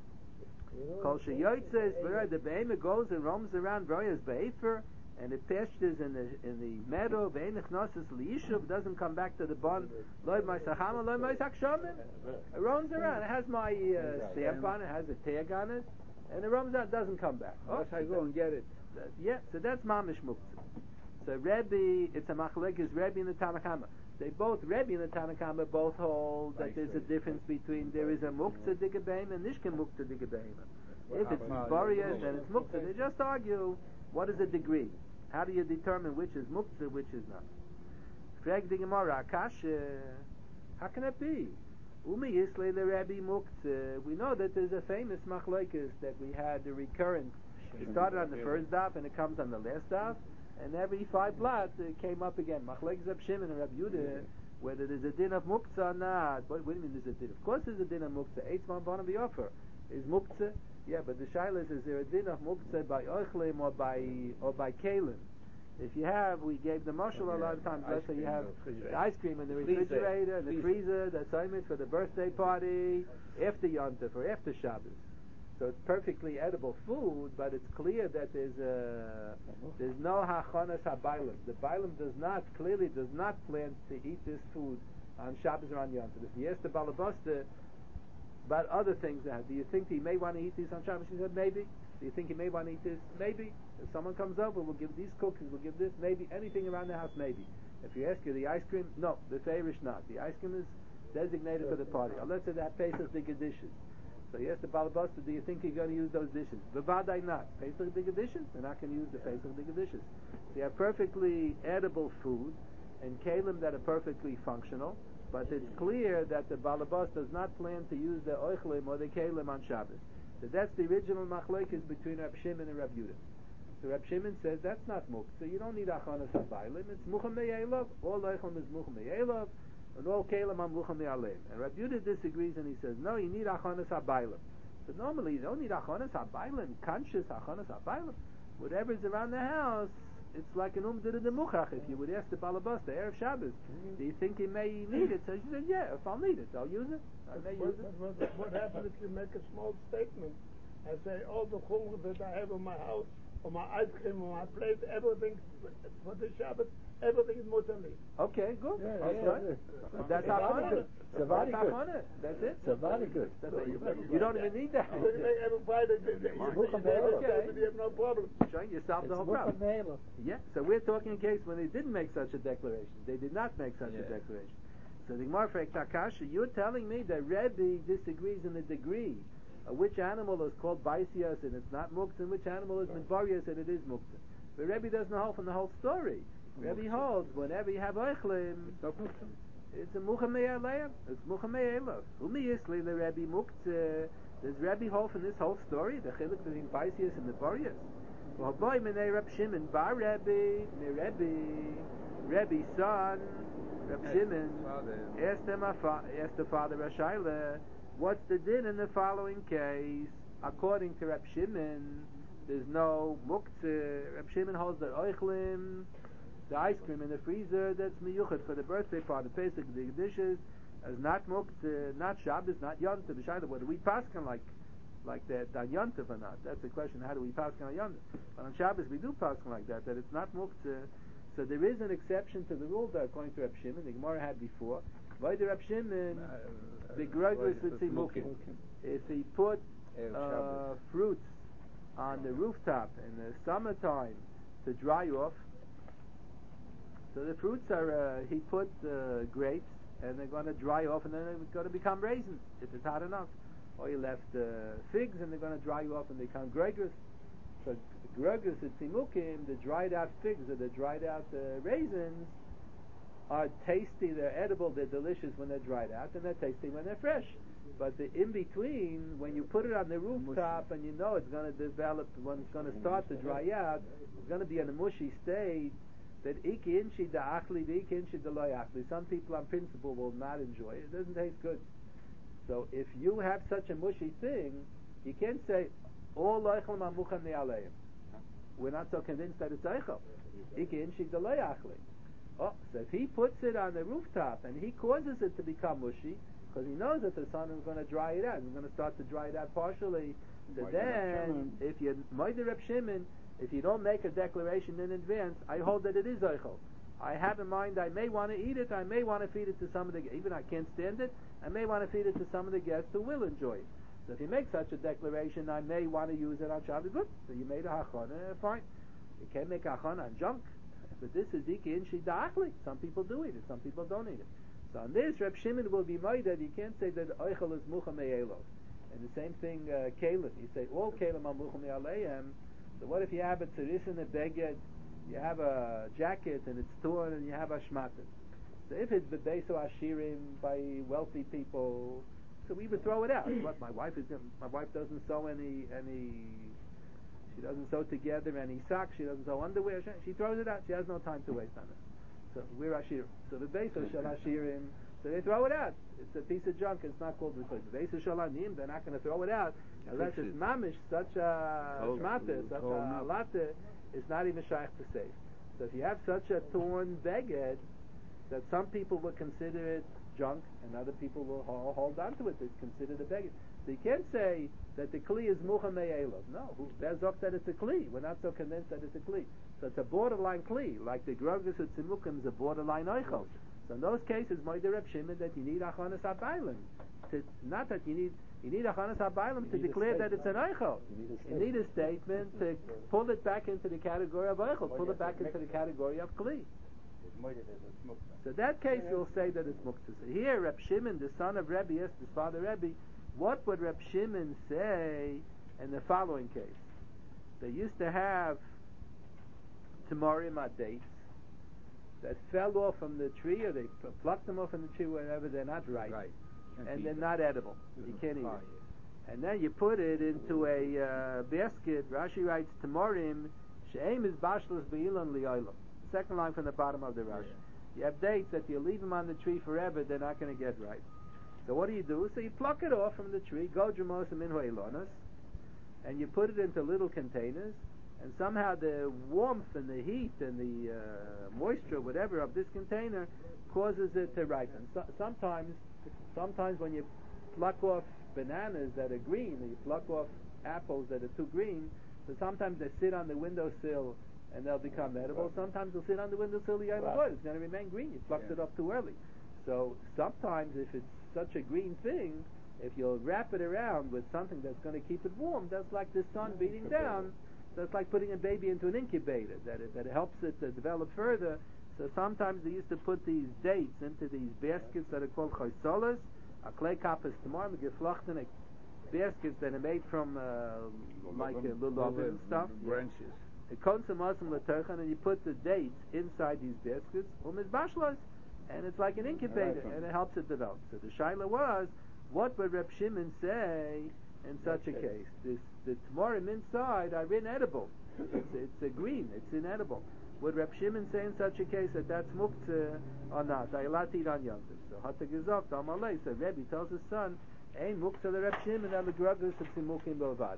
Kol sheyotzes where the beheime goes and roams around barios be'efer and it pastures in the meadow. Ve'enich nosis liyishuv doesn't come back to the barn. Loy ma'isachama loy ma'isachshamim. It roams around. It has my stamp on it. Has a tag on it. And it roams out, doesn't come back. Unless I go and get it. Yeah, so that's mamish muktzah. So Rebbe, it's a machlekes Rebbe and the Tanakama. They both, Rebbe and the Tanakama, both hold that there's a difference between there is a muktzah digabeim and nishkin muktzah digabeim. If it's barias, then it's muktzah. They just argue what is the degree. How do you determine which is muktzah, which is not? Frag the Gemara, Akasha, how can it be? Umi Yisle the Rebbe muktzah. We know that there's a famous machlekes that we had the recurrent. It started on the first daf and it comes on the last daf. And every 5 blots it came up again. Machlekes Reb Shimon and Reb Yehuda, whether there's a din of muktzah or not. What do you mean there's a din? Of course there's a din of muktzah. Eitzman Bana B'Yofer is muktzah. Yeah, but the shaila is there a din of muktzah by oichlim or by kalim? If you have, we gave the mashal a lot of times. Let's say you have the ice cream in the refrigerator and the freezer. That's assignment for the birthday party, after Yontif or after Shabbos. So it's perfectly edible food, but it's clear that there's no hachonas habaylim. The baylim does not plan to eat this food on Shabbos or on Yom Tov. If you ask the balabasta about other things, do you think he may want to eat this on Shabbos? He said maybe. Do you think he may want to eat this? Maybe. If someone comes over, we'll give these cookies, we'll give this, maybe. Anything around the house, maybe. If you ask you the ice cream, no, the fairish not. The ice cream is designated for the party. Unless it has Pesach digger dishes. So yes, the balabasta, do you think you're going to use those dishes? V'vadai not. Pesach digger dishes? They're not going to use the Pesach digger dishes. They are perfectly edible food and kalim that are perfectly functional, but it's clear that the balabas does not plan to use the oichlim or the kalim on Shabbos. So that's the original machlekes between Reb Shimon and Reb Yehuda. So Reb Shimon says that's not muktzah. You don't need achanas habaylim. It's mucham me'elav. All oichlim is mucham me'elav. And all kalim are mucham me'aleim. And Reb Yehuda disagrees and he says, no, you need achanas habaylim. So normally you don't need achanas habaylim, conscious achanas habaylim. Whatever's around the house, it's like an umdir de muchach. If you would ask the balabas, the Erev Shabbos, do you think he may need it? So she said, yeah, if I'll need it, I'll use it. I may use it. What happens if you make a small statement and say, all the chumrah that I have in my house, or my ice cream, or my plate, everything for the Shabbos, everything is mutali. Okay, good. Yeah, okay. yeah. That's achana. That's achana. That's it. It's very good. You don't even need that. Every Friday, you have no problem. Showing yourself the whole problem. Yeah, so we're talking in case when they didn't make such a declaration. They did not make such a declaration. So the Gemara for Takasha, you're telling me that Rebbe disagrees in the degree of which animal is called Baisias and it's not Muktzah, and which animal is Midbarias and it is Muktzah. But Rebbe doesn't hold from the whole story. Rebbe holds whenever you have Eichlim, it's a Muchamei Aleim, it's Muchamei Elav. Umi Yisli the Rebbe Muktzah. Does Rebbe hold from this whole story, the chiluk between Baisias and Midbarias? Well, boy, Menei Reb Shimon, Bar Rebbe, Rebbe's son, Reb Shimon, asked the father Rashayla, what's the din in the following case? According to Reb Shimon, there's no muktzah. Reb Shimon holds that oichlim, the ice cream in the freezer, that's miyuchat for the birthday party, Pesach, the dishes, is not muktzah, not Shabbos, not Yontif. B'shayla, whether we paskin like that on Yontif or not? That's the question. How do we paskin on Yontif? But on Shabbos we do paskin like that it's not muktzah. So there is an exception to the rule that according to Reb Shimon, the Gemara had before. By the Reb Shimon, the Gregorus with Tzimukim. If he put fruits on the rooftop in the summertime to dry off, so the fruits are, he put grapes, and they're going to dry off, and then they're going to become raisins, if it's hot enough. Or you left figs, and they're going to dry off and become Gregorus. So Gregorus at Tzimukim, the dried out figs or the dried out raisins, are tasty, they're edible, they're delicious when they're dried out, and they're tasty when they're fresh. But the in-between, when you put it on the rooftop and you know it's going to develop, when it's going to start to dry out, it's going to be in a mushy state, that iki inchi da achli, the iki inchi da loy achli. Some people on principle will not enjoy it. It doesn't taste good. So if you have such a mushy thing, you can't say, all loichel mamuchan ne'aleim. we're not so convinced that it's Eichel. Iki Inshik Delay Achli. Oh, so if he puts it on the rooftop and he causes it to become mushy, because he knows that the sun is going to dry it out, he's going to start to dry it out partially, so then, if you Moeder Reb Shimon, if you don't make a declaration in advance, I hold that it is Eichel. I have in mind I may want to eat it, I may want to feed it to some of the, even I can't stand it, I may want to feed it to some of the guests who will enjoy it. So if you make such a declaration, I may want to use it on Shabbos, good. So you made a hachana, fine. You can't make a hachana on junk. But this is Diki Inshi Da'achli. Some people do eat it, some people don't eat it. So on this, Reb Shimon will be made that you can't say that Eichel is Mucha Me'elov. And the same thing, Kalim. You say all Kalim are Mucha Me'aleim. So what if you have a tzeris and a beged, you have a jacket and it's torn and you have a shmatin? So if it's bebeso ashirim by wealthy people, so we would throw it out. What my wife doesn't sew any she doesn't sew together any socks, she doesn't sew underwear, she throws it out, she has no time to waste on it. So we're ashirim. So the beso shel ashirim, so they throw it out. It's a piece of junk, it's not called the beso shel anim, they're not going to throw it out unless it's mamish, such a shmata, such a latte, it's not even shaykh to save. So if you have such a torn beged, that some people will consider it junk and other people will hold on to it, they consider the beged. So you can't say that the kli is mucha me'elov. No, Bezok said it's a kli. We're not so convinced that it's a kli. So it's a borderline kli, like the grogus of tzimukim is a borderline oichel. So in those cases, Moeder Reb Shimon, that you need achanas habaylim. Not that you need achanas habaylim to declare that it's an oichel. You need a statement to pull it back into the category of oichel, pull it back into the category of kli. So in that case, you'll say that it's muktzah. So here, Reb Shimon, the son of Rebbe, yes, his father Rebbe, what would Reb Shimon say in the following case? They used to have tamarim dates that fell off from the tree, or they plucked them off from the tree, wherever they're not ripe, and they're not edible. You can't eat it. And then you put it into a basket. Rashi writes tamarim she'em is bashlos be'ilan li'olam. Second line from the bottom of the Rashi. You have dates that you leave them on the tree forever, they're not going to get ripe. So what do? So you pluck it off from the tree, go dramos min hoilonos, and you put it into little containers, and somehow the warmth and the heat and the moisture, whatever, of this container causes it to ripen. So, sometimes when you pluck off bananas that are green, or you pluck off apples that are too green, so sometimes they sit on the windowsill and they'll become edible. Sometimes they'll sit on the windowsill, it's going to remain green. You plucked it up too early. So sometimes if it's such a green thing, if you'll wrap it around with something that's going to keep it warm, that's like the sun beating down. That's like putting a baby into an incubator, that it helps it to develop further. So sometimes they used to put these dates into these baskets that are called chaysolas, a clay kapas tomorrow, geflochtene baskets that are made from like lulav and stuff. Branches. It comes from Muslim Laterchan, and you put the dates inside these baskets, bashlos, and it's like an incubator, and it helps it develop. So the shaila was, what would Reb Shimon say in such a case? The tamarim inside are inedible. It's a green. It's inedible. Would Reb Shimon say in such a case that that's muktzah or not? I allowed to eat on Yom Tov. So Hatagizok Amalei. So Rebbe tells his son, "Ein muktzah the Reb Shimon al grugus of tzimukim b'avad."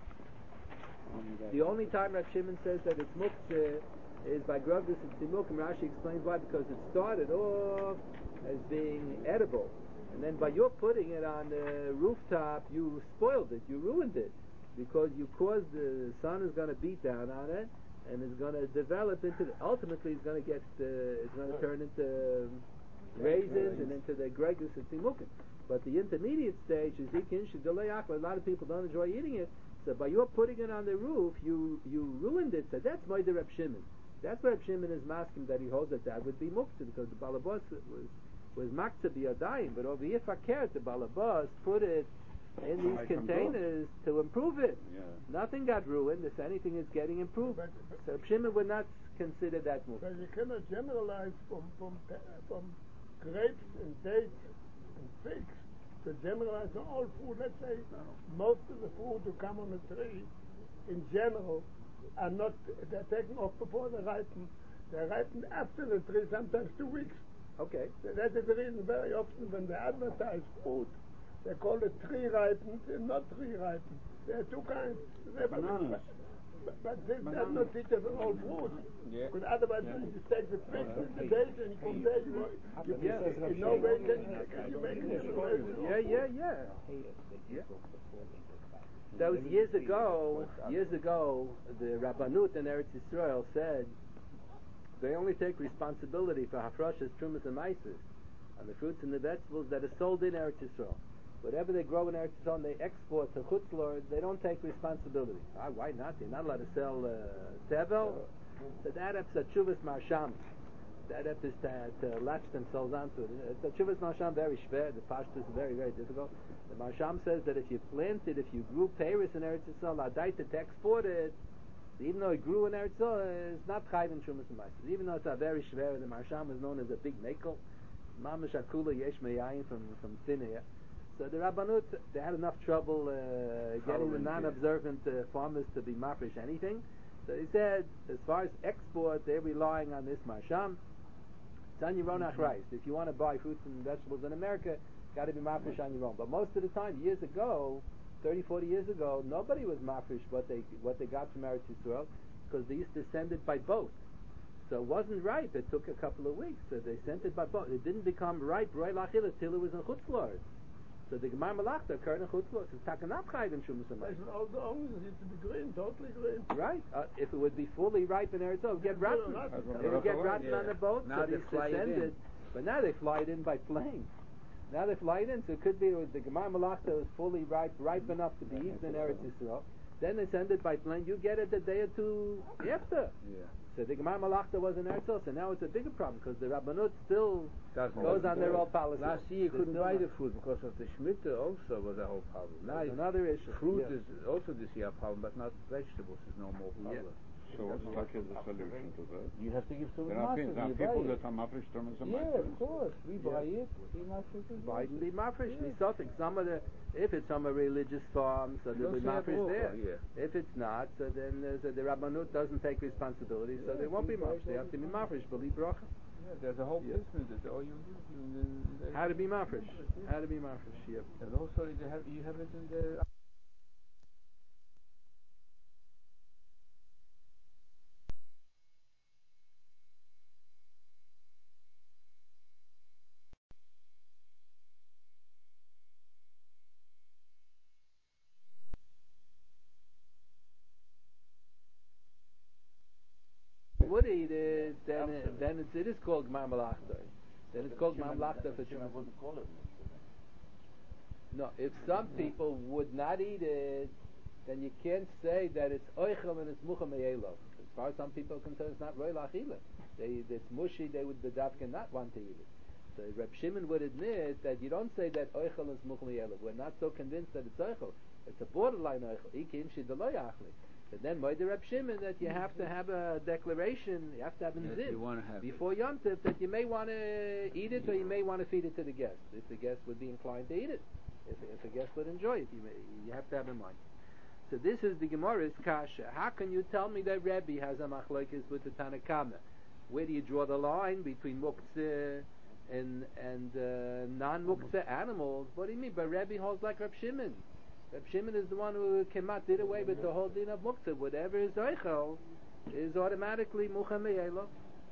The only time Reb Shimon says that it's muktzah is by grugus and tzimukim. Rashi explains why, because it started off as being edible, and then by your putting it on the rooftop, you spoiled it, you ruined it, because you caused the sun is going to beat down on it, and it's going to develop into ultimately it's going to get it's going to turn into raisins and into the gregus and tzimukim. But the intermediate stage is ikin shedolei akla. A lot of people don't enjoy eating it, so by your putting it on the roof, you ruined it. So that's Moeder Reb Shimon. That's why Reb Shimon is masking that he holds that would be muktzah, because the balabas was maktzah biyadayim, but over here fakir, the balabas put it in these containers to improve it. Nothing got ruined. If anything, it's getting improved. So Reb Shimon would not consider that muktzah. But you cannot generalize from grapes and dates and figs to generalize on all food. Let's say most of the food who come on the tree, in general, are not, they're taken off before they ripen. They're ripened after the tree, sometimes 2 weeks. Okay. That is the reason very often when they advertise food, they call it tree ripened and not tree ripened. There are two kinds. Bananas. But this does not teach us all fruit. Yeah. Because otherwise you just take the figs and the dates and from there in no way can you make it. Yeah. That was years ago, the Rabbanut in Eretz Yisrael said they only take responsibility for Hafrashas, Trumas, and Maises, and the fruits and the vegetables that are sold in Eretz Yisrael. Whatever they grow in Eretz Yisrael and they export to Chutz Lord, they don't take responsibility. Why not? You're not allowed to sell Tevel. So that is a Chuvas Marsham. That is to latch themselves onto it. It's a Chuvas Marsham, very schwer. The pashtus is very, very difficult. The Marsham says that if you planted, if you grew Paris in Eretz Yisrael, Adaita to export it, even though it grew in Eretz Yisrael, it's not Chayv in Trumas and Maises. Even though it's a very schwer, the Marsham is known as a big mekel. Mamash Akula Yesh Meyayin from thin air. So the Rabbanut, they had enough trouble getting the non-observant farmers to be mafresh anything. So he said, as far as export, they're relying on this Marsham. It's on your own rice. If you want to buy fruits and vegetables in America, got to be mafresh on your own. But most of the time, years ago, 30, 40 years ago, nobody was mafresh what they got from Eretz Yisrael, because they used to send it by boat. So it wasn't ripe. It took a couple of weeks. So they sent it by boat. It didn't become ripe, Roy Lachila, till it was in Chutz La'aretz. So the Gemar Malachta occurred in Chutz La'aretz. It's takanat chayv in Trumas and Maises. All the oranges used to be green, totally green. Right. If it would be fully ripe in Eretz Yisrael, it would get rotten. It would get rotten on the boat. Now so they fly it send in. it. But now they fly it in by plane. Now they fly it in, so it could be the Gemar Malachta was fully ripe enough to be eaten in Eretz Yisrael. Then they send it by plane. You get it a day or two after. Yeah. So the Gemar Malachta was in Eretz Yisrael, so now it's a bigger problem because the Rabbanut still goes on their old policy. Last year you couldn't buy the fruit because of the Shemitah also was a whole problem. Now That's another issue. fruit is also this year a problem, but not vegetables is no more problem. So what's the solution to that? You have to give some There are master. people that are mafresh Trumas and Yeah, Maises. of course. We buy it. We mafresh it. Biden be mafresh. Misotik. Some of the, if it's some religious farm, so they'll be mafresh there. Yeah. If it's not, so then the Rabbanut doesn't take responsibility, so they won't be mafresh. They have to be mafresh. Believe bracha. Yeah, there's a whole business. That's all you do. How to be mafresh? How to be mafresh? Yep. And also you have it in the. Would eat it, then it is called Gemar Malachta. Then it's called Gemar Malachta for Trumas. No, if some people would not eat it, then you can't say that it's oichel and it's mucha me'elov. As far as some people are concerned, it's not roy lachila. It's mushy. They would the dafka not want to eat it. So Reb Shimon would admit that you don't say that oichel is mucha me'elov. We're not so convinced that it's oichel. It's a borderline oichel. Ikin shidaloy achli. But then by the Reb Shimon that you have to have a declaration. You have to have a zim before Yom Tov that you may want to eat it or you may want to feed it to the guest. If the guest would be inclined to eat it. If a guest would enjoy it, you have to have in mind. So this is the Gemara's kasha. How can you tell me that Rebbe has a machlokes with the Tanakama? Where do you draw the line between muktzeh and non-muktzeh animals? What do you mean? But Rebbe holds like Reb Shimon. Reb Shimon is the one who did away with the whole din of muktzeh. Whatever is oichel is automatically mucha me'elov.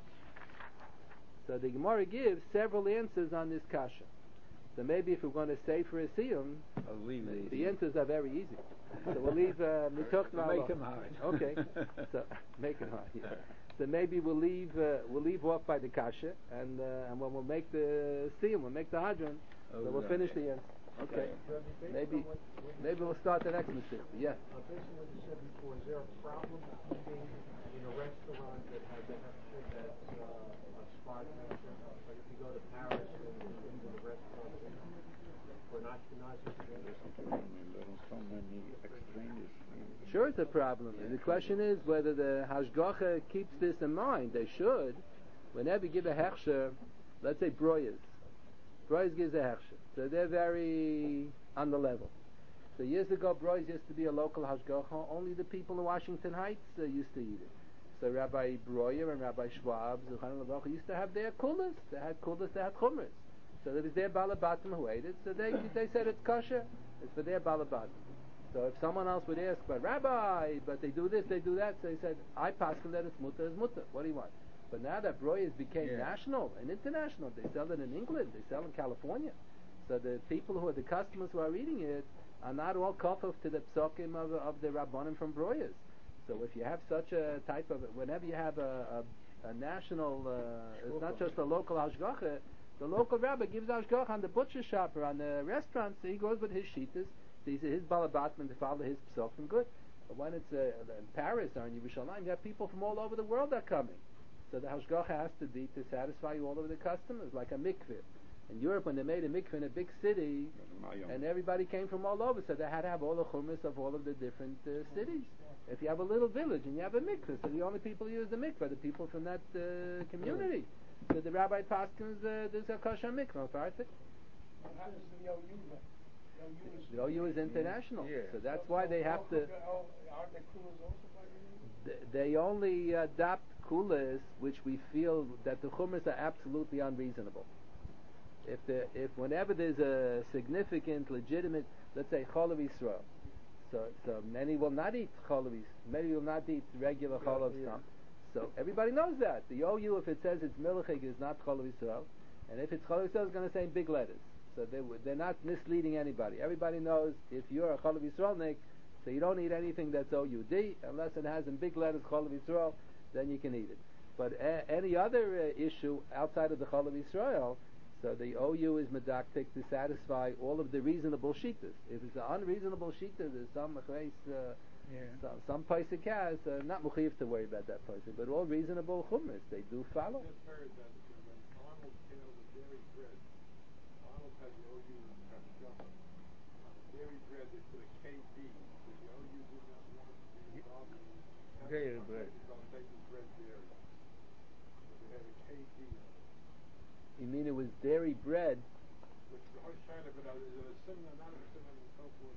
So the Gemara gives several answers on this kasha. So maybe if we're going to say for a siyum, the answers are very easy. So we'll leave make them hard. Okay, so make it hard. Yeah. So maybe we'll leave off by the kasha, and when we'll make the siyum, we'll make the hadron, so we'll finish the answer. Okay. Maybe we'll start the next mistake. Yeah. Based on what you said before, is there a problem eating in a restaurant that has a hefsher that's a spot hefsher? Like if you go to Paris and you eat in a restaurant for an Ashkenazi So many extraneous things. Sure, it's a problem. The question is whether the hashgacha keeps this in mind. They should. Whenever you give a hechsher, let's say broyas. Broyas gives a hechsher. So they're very on the level. So years ago, broyas used to be a local hashgacha. Only the people in Washington Heights used to eat it. So Rabbi Broyer and Rabbi Schwab used to have their kulas. They had kulas, they had chumras. So it was their balabatim who ate it. So they said it's kosher. It's for their balabatim. So if someone else would ask, but Rabbi, but they do this, they do that, so he said, I paskin that it's mutter is mutter. What do you want? But now that broyas became national and international, they sell it in England, they sell it in California. So the people who are the customers who are eating it are not all kafuf to the psokim of the Rabbanim from broyas. So if you have such a type of, whenever you have a national, it's not just a local hashgacha, the local rabbi gives hashgacha on the butcher shop or on the restaurant, so he goes with his shitas, these are his balabatman to follow his psokim, good. But when it's in Paris or in Yerushalayim, you have people from all over the world that are coming. So the hashgacha has to be to satisfy all of the customers, like a mikveh. In Europe, when they made a mikveh in a big city, and everybody came from all over, so they had to have all the chumras of all of the different cities. If you have a little village and you have a mikveh, so the only people who use the mikveh are the people from that community. So the rabbi paskins there's a kosher mikveh. What happens to the OU then? The OU is international, so that's why they have to. Aren't there kulas also by the They only adopt kulas which we feel that the chumras are absolutely unreasonable. If whenever there's a significant, legitimate, let's say cholav Yisrael, so many will not eat cholav, many will not eat regular cholav stam. So everybody knows that the OU, if it says it's milchig, is not cholav Yisrael, and if it's cholav Yisrael, it's going to say in big letters. So they're not misleading anybody. Everybody knows if you're a cholav Yisraelnik, so you don't eat anything that's OUD unless it has in big letters cholav Yisrael, then you can eat it. But any other issue outside of the cholav Yisrael, so the OU is medactic to satisfy all of the reasonable shitas. If it's an unreasonable shita, there's some some paisik has not muchiv to worry about that paisik, but all reasonable chumras they do follow. I just heard that when Arnold came out with dairy bread, Arnold had the OU hashgacha. On the dairy bread they put a KD, so the OU did not want to be involved in Dairy bread. about making bread dairy. So they had a KD on it. You mean it was dairy bread? Which I was trying to figure out, is it a simon, not a simon, and so forth?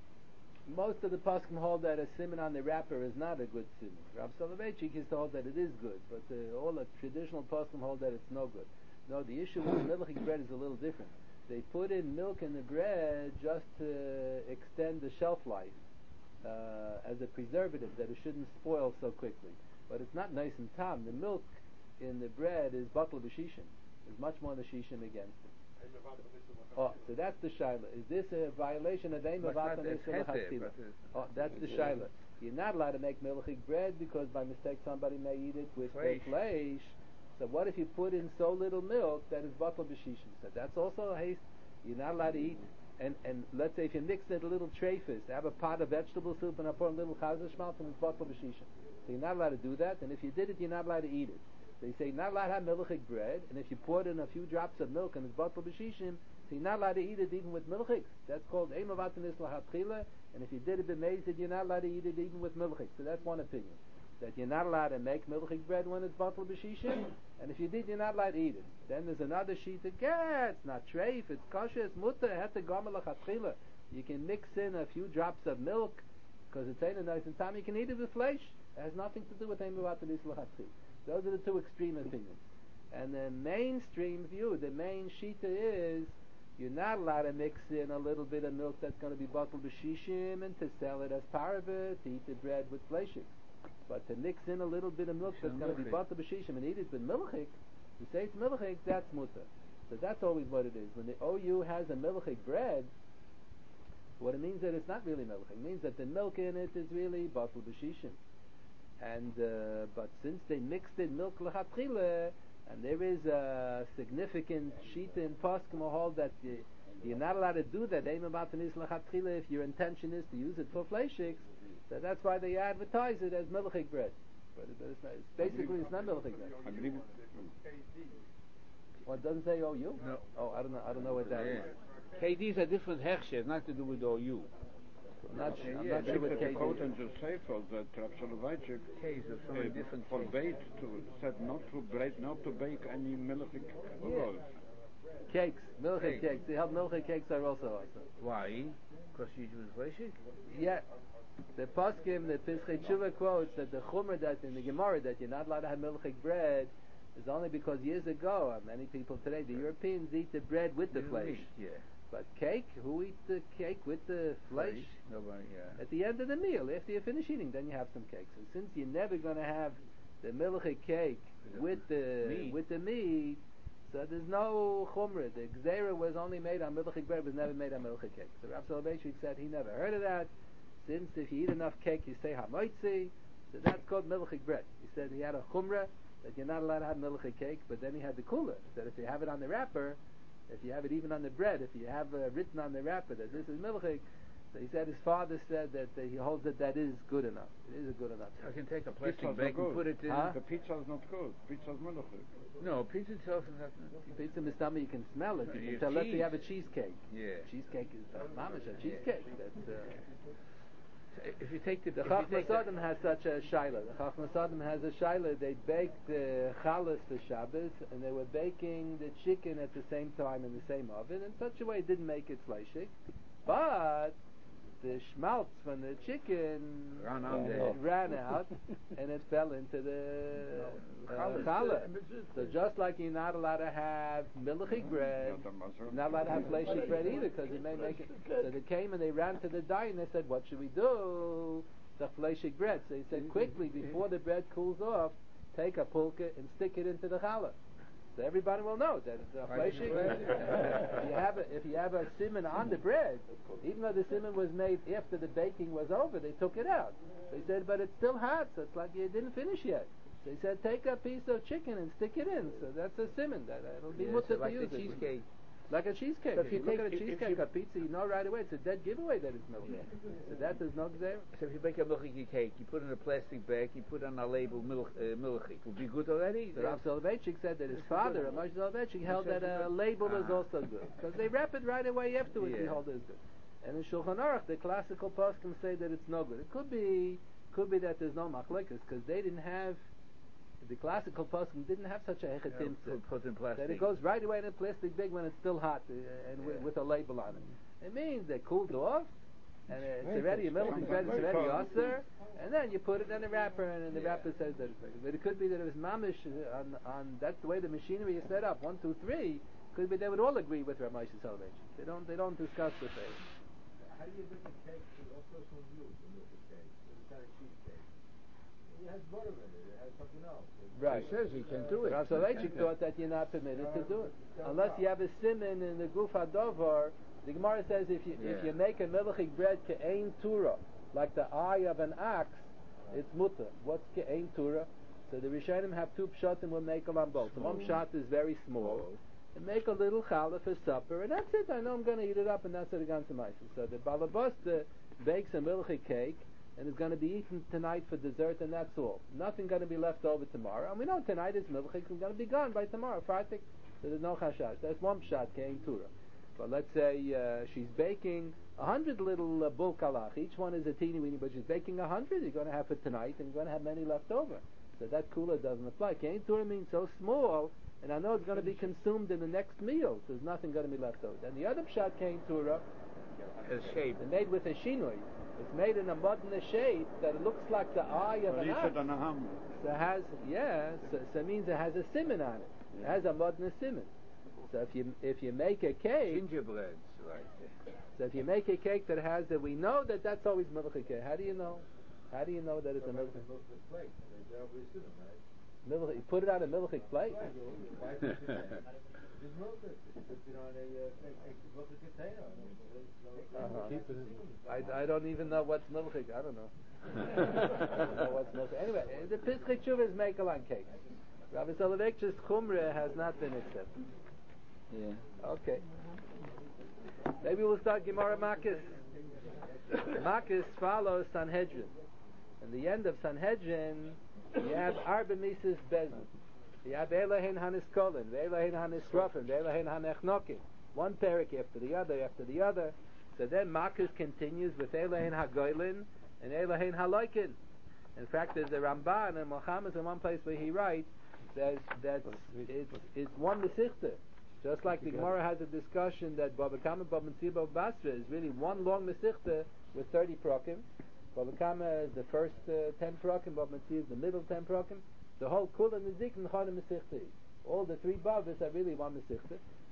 Most of the poskim hold that a simon on the wrapper is not a good simon. Rav Soloveitchik is told that it is good, but all the traditional poskim hold that it's no good. No, the issue with the milchik bread is a little different. They put in milk in the bread just to extend the shelf life as a preservative, that it shouldn't spoil so quickly. But it's not nice and tam. The milk in the bread is batal b'shishim. There's much more neshishim against it. Oh, so that's the shaila. Is this a violation of Eim Avatan Yisrael L'Chatchila? Oh, that's the shaila. You're not allowed to make milchik bread because by mistake somebody may eat it with fleish. So what if you put in so little milk that is batal b'shishim? So that's also a haste. You're not allowed to eat. And let's say if you mix it a little treifus, have a pot of vegetable soup and I pour a little chazah shmaltim, it's batal b'shishim. So you're not allowed to do that. And if you did it, you're not allowed to eat it. They say not allowed to have milchik bread, and if you poured in a few drops of milk and it's batal b'shishim, so you're not allowed to eat it even with milchik. That's called Eim Avatan Yisrael L'Chatchila, and if you did it b'meizid, you're not allowed to eat it even with milchik. So that's one opinion. That you're not allowed to make milchik bread when it's batal b'shishim, and if you did, you're not allowed to eat it. Then there's another sheet that it's not treif, it's kosher, it's mutter, het gomer l'chatchila. You can mix in a few drops of milk, because it's ain't a nice and time, you can eat it with flesh. It has nothing to do with Eim Avatan Yisrael L'Chatchila. Those are the two extreme opinions. And the mainstream view, the main shita is, you're not allowed to mix in a little bit of milk that's going to be batal b'shishim and to sell it as parabit, to eat the bread with fleshik. But to mix in a little bit of milk that's going to be batal b'shishim and eat it with milchik, to say it's milchik, that's mutter. So that's always what it is. When the OU has a milchik bread, what it means that it's not really milchik. It means that the milk in it is really batal b'shishim. And but since they mixed in milk l'chatchila, and there is a significant shita in poskim hold that you're not allowed to do that Eim Avatan Yisrael L'Chatchila if your intention is to use it for fleishiks, so that's why they advertise it as milchik bread. But it's not, it's not milchik bread. I believe it. Well, it doesn't say OU? No. Oh, I don't know what that is. KD is a different hechsher, not to do with OU. I'm not sure Because what the KD quote is. in the Sefer that Rav Soloveitchik Case of so many different forbade said not to bake any milchik rolls. Cakes, milchik cakes. They have milchik cakes are also awesome. Why? Because you use fleshik? Yeah. The poskim, the Pischei Tshuva quotes that the chumra that in the Gemara that you're not allowed to have milchik bread is only because years ago, many people today, the Europeans eat the bread with the flesh. Yeah. But cake, who eats the cake with the flesh? Nobody, yeah. At the end of the meal, after you finish eating, then you have some cake. So since you're never going to have the milchik cake with the meat, so there's no chumrah. The gzera was only made on milchik bread, was never made on milchik cake. So Rav Soloveitchik said he never heard of that. Since if you eat enough cake, you say hamoitzi, so that's called milchik bread. He said he had a chumrah that you're not allowed to have milchik cake, but then he had the kula. He said if you have it on the wrapper, if you have it even on the bread, if you have written on the wrapper that this is milchik, so he said his father said that he holds that is good enough. It is a good enough. I can take a plastic Pizza's bag not and put it in. The pizza's not good. Pizza's milchik. No, pizza itself is not. Pizza mistama, you can smell it. You can tell. Let's say you have a cheesecake. Yeah. Cheesecake is mamish a cheesecake. That's. If you take the Chachmas Adam has such a shaila. The Chachmas Adam has a shaila. They baked the chalas for Shabbos, and they were baking the chicken at the same time in the same oven in such a way it didn't make it fleishik, but the schmaltz from the chicken ran out and it fell into the challah. So just like you're not allowed to have milchik bread, you're not allowed to have fleishik bread either because you may make it. So they came and they ran to the dye and they said, what should we do? The fleishik bread. So he said, quickly before the bread cools off, take a pulka and stick it into the challah. So everybody will know that it's a fleishik. If you have a simon on the bread, even though the simon was made after the baking was over, they took it out. They said, but it's still hot, so it's like you didn't finish yet. They said, take a piece of chicken and stick it in. So that's a simon. It'll be mutter like to use the cheesecake. Like a cheesecake. So if you look at a cheesecake, a pizza, you know right away it's a dead giveaway that it's milk. Yeah. So that is no gzera. So if you make a milchik cake, you put it in a plastic bag, you put on a label milchik. Will be good already? So Rav Soloveitchik said that his father, Rav Soloveitchik, held that a label is also good because they wrap it right away afterwards. He held it as good. And in Shulchan Aruch, the classical poskim say that it's no good. It could be that there's no machlekes because they didn't have. The classical poskim didn't have such a hechetim put in plastic. that it goes right away in a plastic bag when it's still hot and with a label on it. It means they cooled off and it's already a milchik bread, it's already osir, and then you put it in a wrapper and the wrapper says that it's but it could be that it was mamish on that's the way the machinery is set up. 1, 2, 3. Could be they would all agree with Rav Moshe Soloveitchik. They don't discuss the thing. How do you make a cake? Also some milk to make a cake. It's not a cheesecake. It has butter in it. It has something else. Right. He says he can do it. Rav Soloveitchik thought that you're not permitted to do it unless you have a simon in the guf hadovar. The Gemara says if you make a milchik bread ke'ein tura, like the eye of an ox, it's mutter. What's ke'ein tura? So the Rishonim have two pshatim will make on both. So one pshat is very small. And make a little challah for supper, and that's it. I know I'm going to eat it up, and that's what it gone to my. So the balabasta bakes a milchik cake, and it's going to be eaten tonight for dessert, and that's all. Nothing going to be left over tomorrow. And we know tonight is milchik, it's going to be gone by tomorrow. Friday, so there's no chashash. That's one pshat, kein tura. But let's say she's baking 100 little bul kalach. Each one is a teeny weeny, but she's baking 100. You're going to have for tonight, and you're going to have many left over. So that kula doesn't apply. Kein tura means so small, and I know it's going to be consumed in the next meal, so there's nothing going to be left over. And the other pshat kein tura is shaped. It's made with a shinoi. It's made in a modern shape that it looks like the eye of an ox. So it has, so it means it has a simon on it. It has a modern simon. So if you make a cake, gingerbreads, right? So if you make a cake that has that, we know that that's always milchik cake. How do you know? How do you know that it's a milchik plate? You put it on a milchik plate. I don't even know what's milchik. I don't know. I don't know what's milchik. Anyway, the Pesach Chuvah is makel on cake. Rabbi Soloveitchik's chumrah has not been accepted. Yeah. Okay. Maybe we'll start Gemara Makis. Makis follows Sanhedrin. In the end of Sanhedrin, you have Arba Mises Bezin. You have Elohein Haniskolin, Elohein Hanisrofim, Elohein Hanechnokim. One parak after the other. So then Makis continues with Elohein Hagoylin and Elohein Haloikin. In fact, there's a Ramban and Muhammad in one place where he writes that it's one Mesichta. Just like the Gemara has a discussion that Baba Kama, Baba Metzia, Baba Basra is really one long Mesichta with 30 prakim. Baba Kama is the first 10 prakim, Baba Metzia is the middle 10 prakim. The whole Kul and the Zik and Chana Mesichta. All the three Babas are really one Mesichta.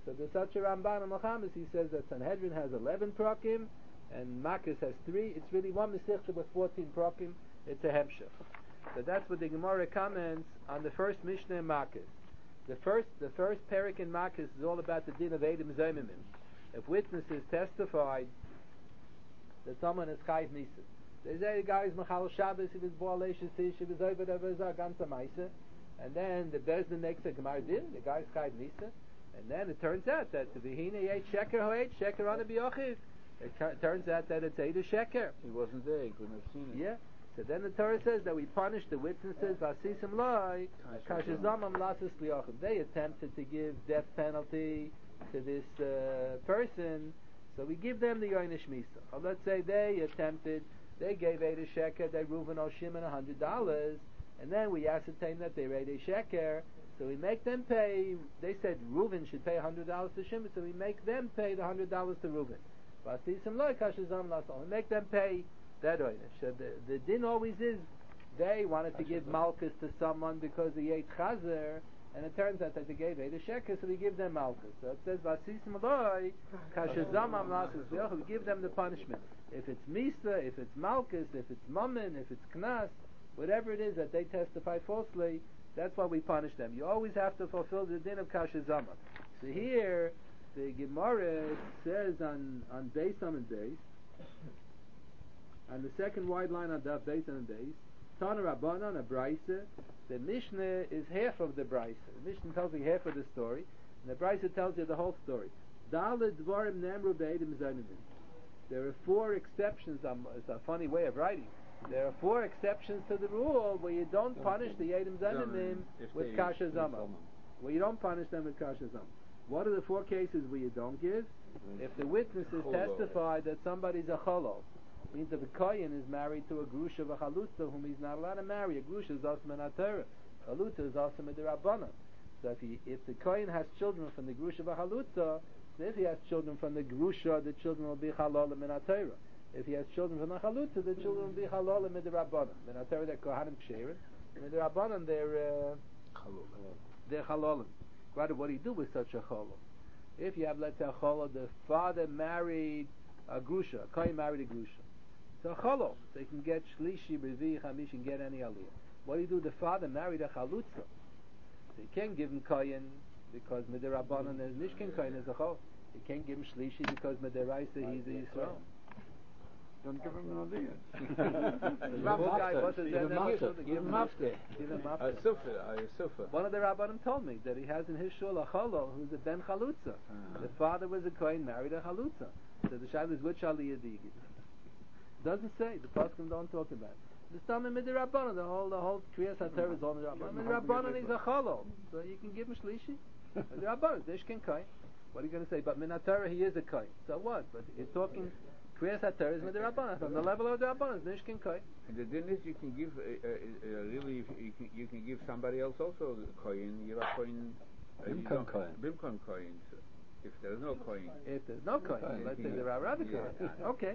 So there's such a Ramban and Muhammad. He says that Sanhedrin has 11 prakim, and Makis has 3. It's really one Masechta with 14 prakim. It's a hemshech. So that's what the Gemara comments on the first Mishnah in Makis. The first parak in Makis is all about the din of Eidim Zomimim. If witnesses testified that someone is Chayv Nisa, they say the guy is Machal Shabbos, he was Boal Eishes Tish, he was over the Ganza Maisa, and then the Bezdin makes a Gemara din, the guy is Chayv Nisa, and then it turns out that the Vihina ate Sheker ho ate Sheker on a B'yochiv. It turns out that it's Eid Sheker. He wasn't there, he couldn't have seen it. Yeah. So then the Torah says that we punish the witnesses, Vasisim Loi, Kashizamam Lasas Liachim. They attempted to give death penalty to this person, so we give them the Yoinish Misa. Or let's say they gave Eid Sheker, they Reuven or Shimon $100, and then we ascertain that they Eid Sheker, so we make them pay. They said Reuven should pay $100 to Shimon, so we make them pay the $100 to Reuven. Vasisim Loi, Kashizamam Lasas. We make them pay that Oynish. So the din always is they wanted to give Malchus to someone because he ate Chazer, and it turns out that they gave Eid Sheker, so we give them Malchus. So it says Vasisim Loi, Kashizamam Lasas. We give them the punishment. If it's Misa, if it's Malchus, if it's Mammon, if it's Knas, whatever it is that they testify falsely, that's why we punish them. You always have to fulfill the din of Kashizamam. So here the Gemara says on Beis Amud Beis, on the second wide line on Daf Beis and Beis, Tana Rabbanan, a Brisa. The Mishnah is half of the Brisa. The Mishnah tells you half of the story, and the Brisa tells you the whole story. Daled Dvarim Nemru Beidim Zanimim. There are 4 exceptions. It's a funny way of writing. There are 4 exceptions to the rule where you don't punish the Eidim Zanimim with Kasha Zama. Where you don't punish them with Kasha Zama. What are the 4 cases where you don't give? If the witnesses testify that somebody's a cholol, means if a kohen is married to a grusha of a chalutza whom he's not allowed to marry, a grusha is also min haTorah, chalutza is also min derabbanan. So if the kohen has children from the grusha of a chalutza, if he has children from the grusha, the children will be halal min haTorah. If he has children from the chalutza, the children will be halal min derabbanan. Min haTorah they're kohanim ksherim, min derabbanan they're halalim. What do you do with such a cholol? If you have, let's say, a cholol, the father married a grusha, a kohen married a grusha. So cholol, so you can get shlishi, revi, chamish, and get any aliyah. What do you do? The father married a chalutza, so you can't give him kohen because midirabanan is nishkin kohen is a chol. You can't give him shlishi because midiraisa he's a Yisrael. Don't give him an aliyah. One of the rabbanim told me that he has in his shul a cholol who's a ben chalutza. The father was a kohen, married a chalutza. So the shaila is which aliyah do you give? Doesn't say. The Paskim don't talk about it. The Stamim Midirabbanan, the whole Kriyas HaTorah is all Midirabbanan. Midirabbanan is a cholol, so you can give him shlishi. Midirabbanan, Dishkin Kohen. What are you going to say? But Min HaTorah he is a Kohen. So what? But you're talking Kriyas HaTorah is Midirabbanan. On the level of the Rabbanan, Dishkin Kohen. And the din is you can give really you can give somebody else also Kohen. You're a Kohen. Bimkon Kohen. Bimkon Kohen. If there's no Kohen. If there's no Kohen, let's say there are other Kohen. Okay.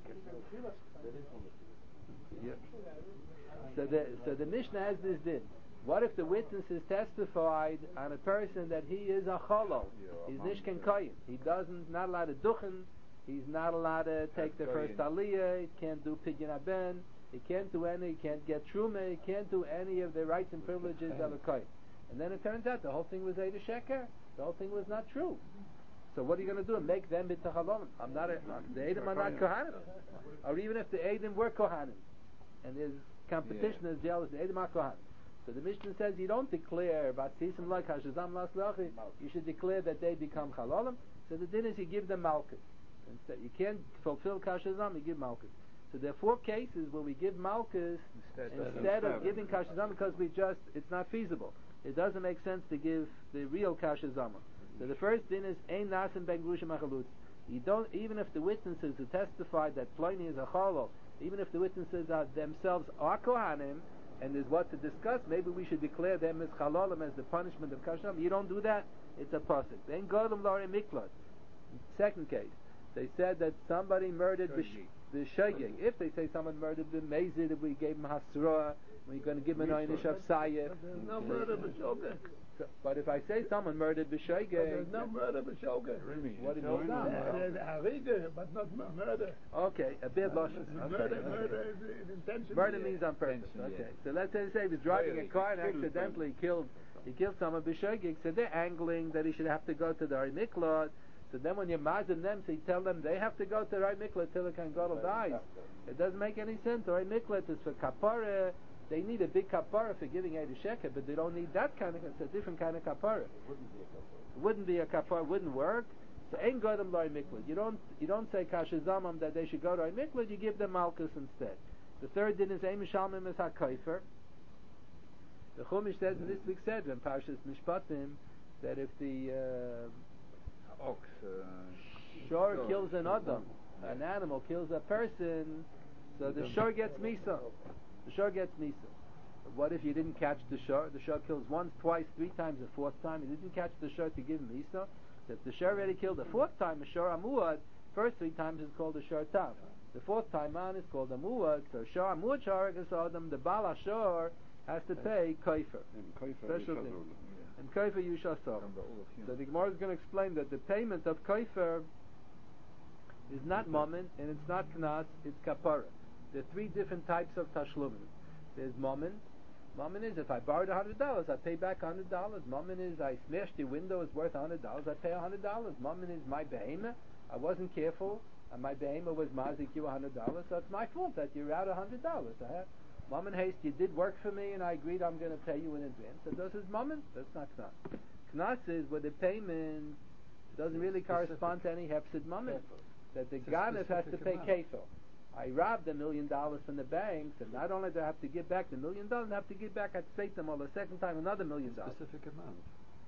Yeah. So the Mishnah has this din. What if the witnesses testified on a person that he is a cholol? He's nishken kohen. He not allowed to duchen. He's not allowed to take the first aliyah. He can't do pidyon aben. He can't do any. He can't get truma. He can't do any of the rights and privileges of a kohen. And then it turns out the whole thing was Eid Sheker. The whole thing was not true. So what are you going to do? Make them bitachalonim? The Eidim are not kohanim. Or even if the Eidim were kohanim, and there's competition, there's jealous, the Eidim are kohanim. So the Mishnah says you don't declare batisim like hashazam las lachi. You should declare that they become chalalim. So the din is you give them malchus. Instead, you can't fulfill kashazam, you give malchus. So there are 4 cases where we give malchus instead of giving kashazam because it's not feasible. It doesn't make sense to give the real kashazam. So the first din is ein nasim ben grusha machalutz. You don't, even if the witnesses who testified that Pliny is a cholol, even if the witnesses themselves are kohanim, and there's what to discuss, maybe we should declare them as chalolim as the punishment of kasham. You don't do that, it's a pasuk. Then godem lare miklat. Second case, they said that somebody murdered the shogeg. If they say someone murdered the mezid, if we gave him hasra, we're going to give him an oynish of sayef. There's no murder of shogeg. But if I say someone murdered But b'shoigeg, there's no murder b'shogeg. what do you mean? There's harige, but not murder. Okay, a bad lashon. Murder is intentional. Murder means on purpose. Okay, so let's say he was driving a car and accidentally killed someone b'shoigeg. So they're angling that he should have to go to the Miklot. So then when you're mazin them, so you tell them they have to go to the Miklot till the Kohen Gadol dies. It doesn't make any sense. The Miklot is for kapara. They need a big kapara for giving Eid Sheker, but they don't need that kind of. It's a different kind of kapara. It wouldn't be a kapara. Wouldn't work. So ain't godam loy miklot. You don't say kashazamam that they should go to a miklot. You give them malchus instead. The third din is ein mishalmim is hakayfer. The Chumash says in this week's Sedra in Parshas Mishpatim that if the ox shor kills an adam, an animal kills a person, so the shor gets misa. The shor gets misa. What if you didn't catch the shor? The shor kills once, twice, three times, the fourth time. You didn't catch the shor to give him misa. If the shor already killed the fourth time, a shor amuad, first three times is called a shor tav. The fourth time on is called a muad. So shor amuad shor adam, the bala shor has to pay kaifer. Special thing. And kaifer yushasar. So the Gemara is going to explain that the payment of kaifer is not mammon and it's not knas, it's kapara. There are three different types of tashlumin. There's mammon. Mammon is if I borrowed $100, I pay back $100. Mammon is I smashed your window, it's worth $100, I pay $100. Mammon is my behemoth. I wasn't careful, and my behemoth was mazik you $100, so it's my fault that you're out $100. Mammon haste, you did work for me, and I agreed I'm going to pay you in advance. So this is mammon. That's not knas. Knas is where the payment doesn't really correspond to any hefsid mammon. That the ganef has to pay kefil. I robbed $1 million from the banks, and not only do I have to give back the $1 million, I have to give back at Satan or the second time another $1 million. Specific amount.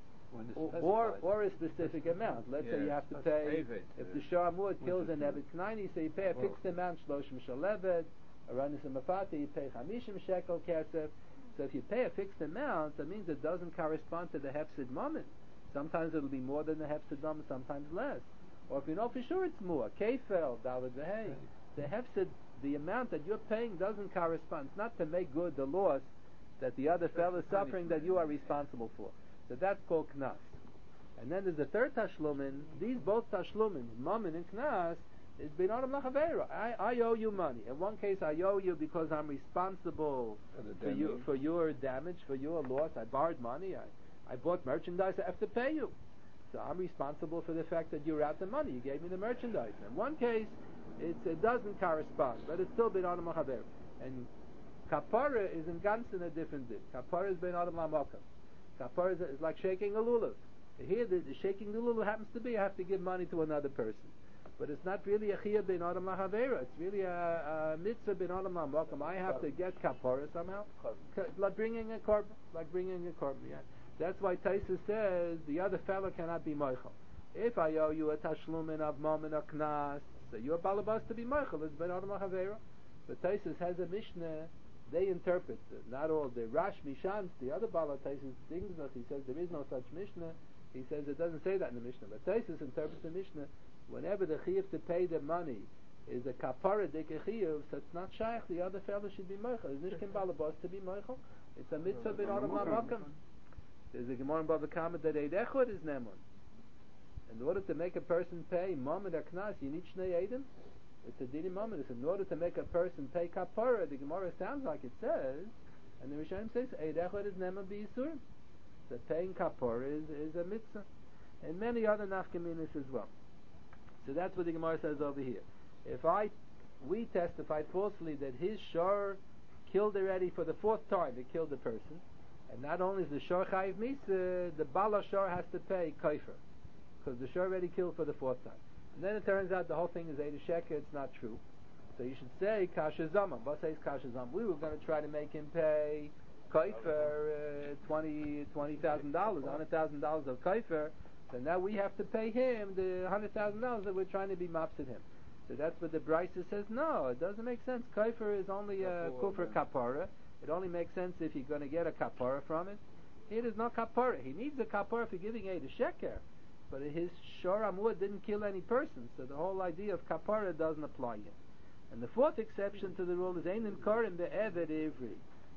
Or a specific amount. Let's say you have to pay, if the Shah Amud kills an Evet Knaini, so you pay a fixed amount, Shloshim Shalevet, Aranis Mafati, you pay Chamishim Shekel Kesef. So if you pay a fixed amount, that means it doesn't correspond to the Hefsid Moment. Sometimes it'll be more than the Hefsid Moment, sometimes less. Or if you know for sure it's more, Kefel, David Vehei. The hefsid, the amount that you're paying doesn't correspond. It's not to make good the loss that the other fellow is suffering that you are responsible for. So that's called knas. And then there's the third tashlumin. These both tashlumin, mammon and knas, is binadam lachavera. I owe you money. In one case, I owe you because I'm responsible for your damage, for your loss. I borrowed money. I bought merchandise. I have to pay you. So I'm responsible for the fact that you're out the money. You gave me the merchandise. In one case, it doesn't correspond, but it's still ben adam lachaver. And kapara is in Gansen a different din. Kapara is ben adam lamakam. Kapara is like shaking a lulav. Here, the shaking the lulav happens to be I have to give money to another person, but it's not really a chiyah ben adam lachaver. It's really a mitzvah ben adam lamakam. I have to get kapara somehow, like bringing a korban. Yeah. That's why Taisa says the other fellow cannot be moichel. If I owe you a tashlumin of mammon or knas, so your balabas to be moichel is ben adam lachaver. But Taisus has a Mishnah. They interpret not all the Rash Mishans. The other Bala Taisus things that he says there is no such Mishnah. He says it doesn't say that in the Mishnah. But Taisus interprets the Mishnah. Whenever the chiyuv to pay the money is a kapara dik chiyuv, so it's not shaykh. The other fellow should be moichel. It's nishkin balabas to be moichel. It's a mitzvah ben adam lamakam. There's a Gemara in Bava Kama that Eid Echad is Nemon. In order to make a person pay Mammon or Knas, you need Shnei Eidim. It's a Dini Mammon. In order to make a person pay Kapara, the Gemara sounds like it says, and the Rishonim says, Eid Echad is Nemon B'Yisur. So paying Kapara is a mitzvah. And many other nafkaminas as well. So that's what the Gemara says over here. We testified falsely that his shor killed already for the fourth time, he killed the person. And not only is the shor chayiv misa, the bala shor has to pay kaifer, because the shor already killed for the fourth time. And then it turns out the whole thing is Eid Sheker. It's not true. So you should say kasha zaman. What says kasha zaman? We were going to try to make him pay kaifer $20,000, $100,000 of kaifer. So now we have to pay him the $100,000 that we're trying to be mopsid him. So that's what the Brisa says. No, it doesn't make sense. Kaifer is only a kufr kapara. It only makes sense if you're going to get a kapara from it. Here there's no kapara. He needs a kapara for giving Eid Sheker, but his shor amud didn't kill any person, so the whole idea of kapara doesn't apply here. And the fourth exception to the rule is einim korim be'eved ivri.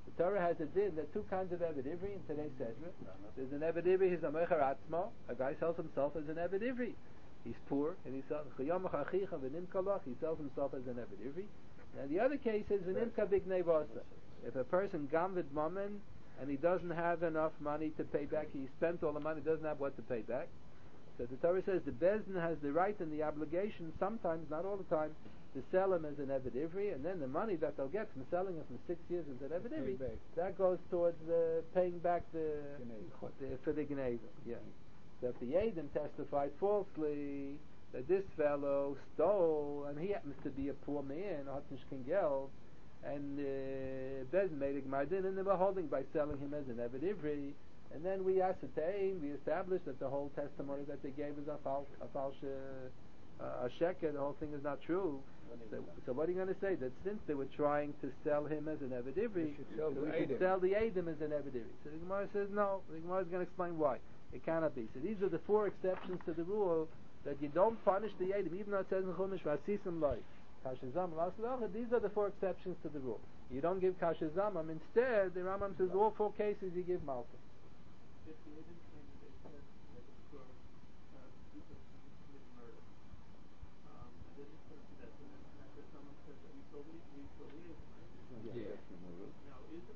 The Torah has a din. There are two kinds of Eved Ivri in today's Sedra. There's an Eved Ivri, he's a Mecher Atzmo. A guy sells himself as an Eved Ivri. He's poor, and he sells he sells himself as an Eved Ivri. And the other case is V'nimka Bignei Vasa. If a person gamvid mammon, and he doesn't have enough money to pay back, he spent all the money, doesn't have what to pay back. So the Torah says the Bezdin has the right and the obligation, sometimes, not all the time, to sell him as an Eved Ivri, and then the money that they'll get from selling him from 6 years as an Eved Ivri, that goes towards paying back for the Gneva. Yeah. So if the Eidim testified falsely that this fellow stole, and he happens to be a poor man, Hotnish Geld, and Bezdin made a Gmardin, and they were holding by selling him as an Eved Ivri, and then we established that the whole testimony that they gave is a false sheker, the whole thing is not true. So what are you going to say? That since they were trying to sell him as an Eved Ivri, we should sell the Eidim as an Eved Ivri. So the Gemara says no. The Gemara is going to explain why. It cannot be. So these are the 4 exceptions to the rule that you don't punish the Eidim, even though it says in Chumash, Vasisim Loi. These are the 4 exceptions to the rule. You don't give Kashazamam. Instead, the Rambam says all 4 cases you give Malka. If the agent claims that they said that the store committed murder, and then he comes to that, and then after someone says that we told the agent, right? Yeah. Now, isn't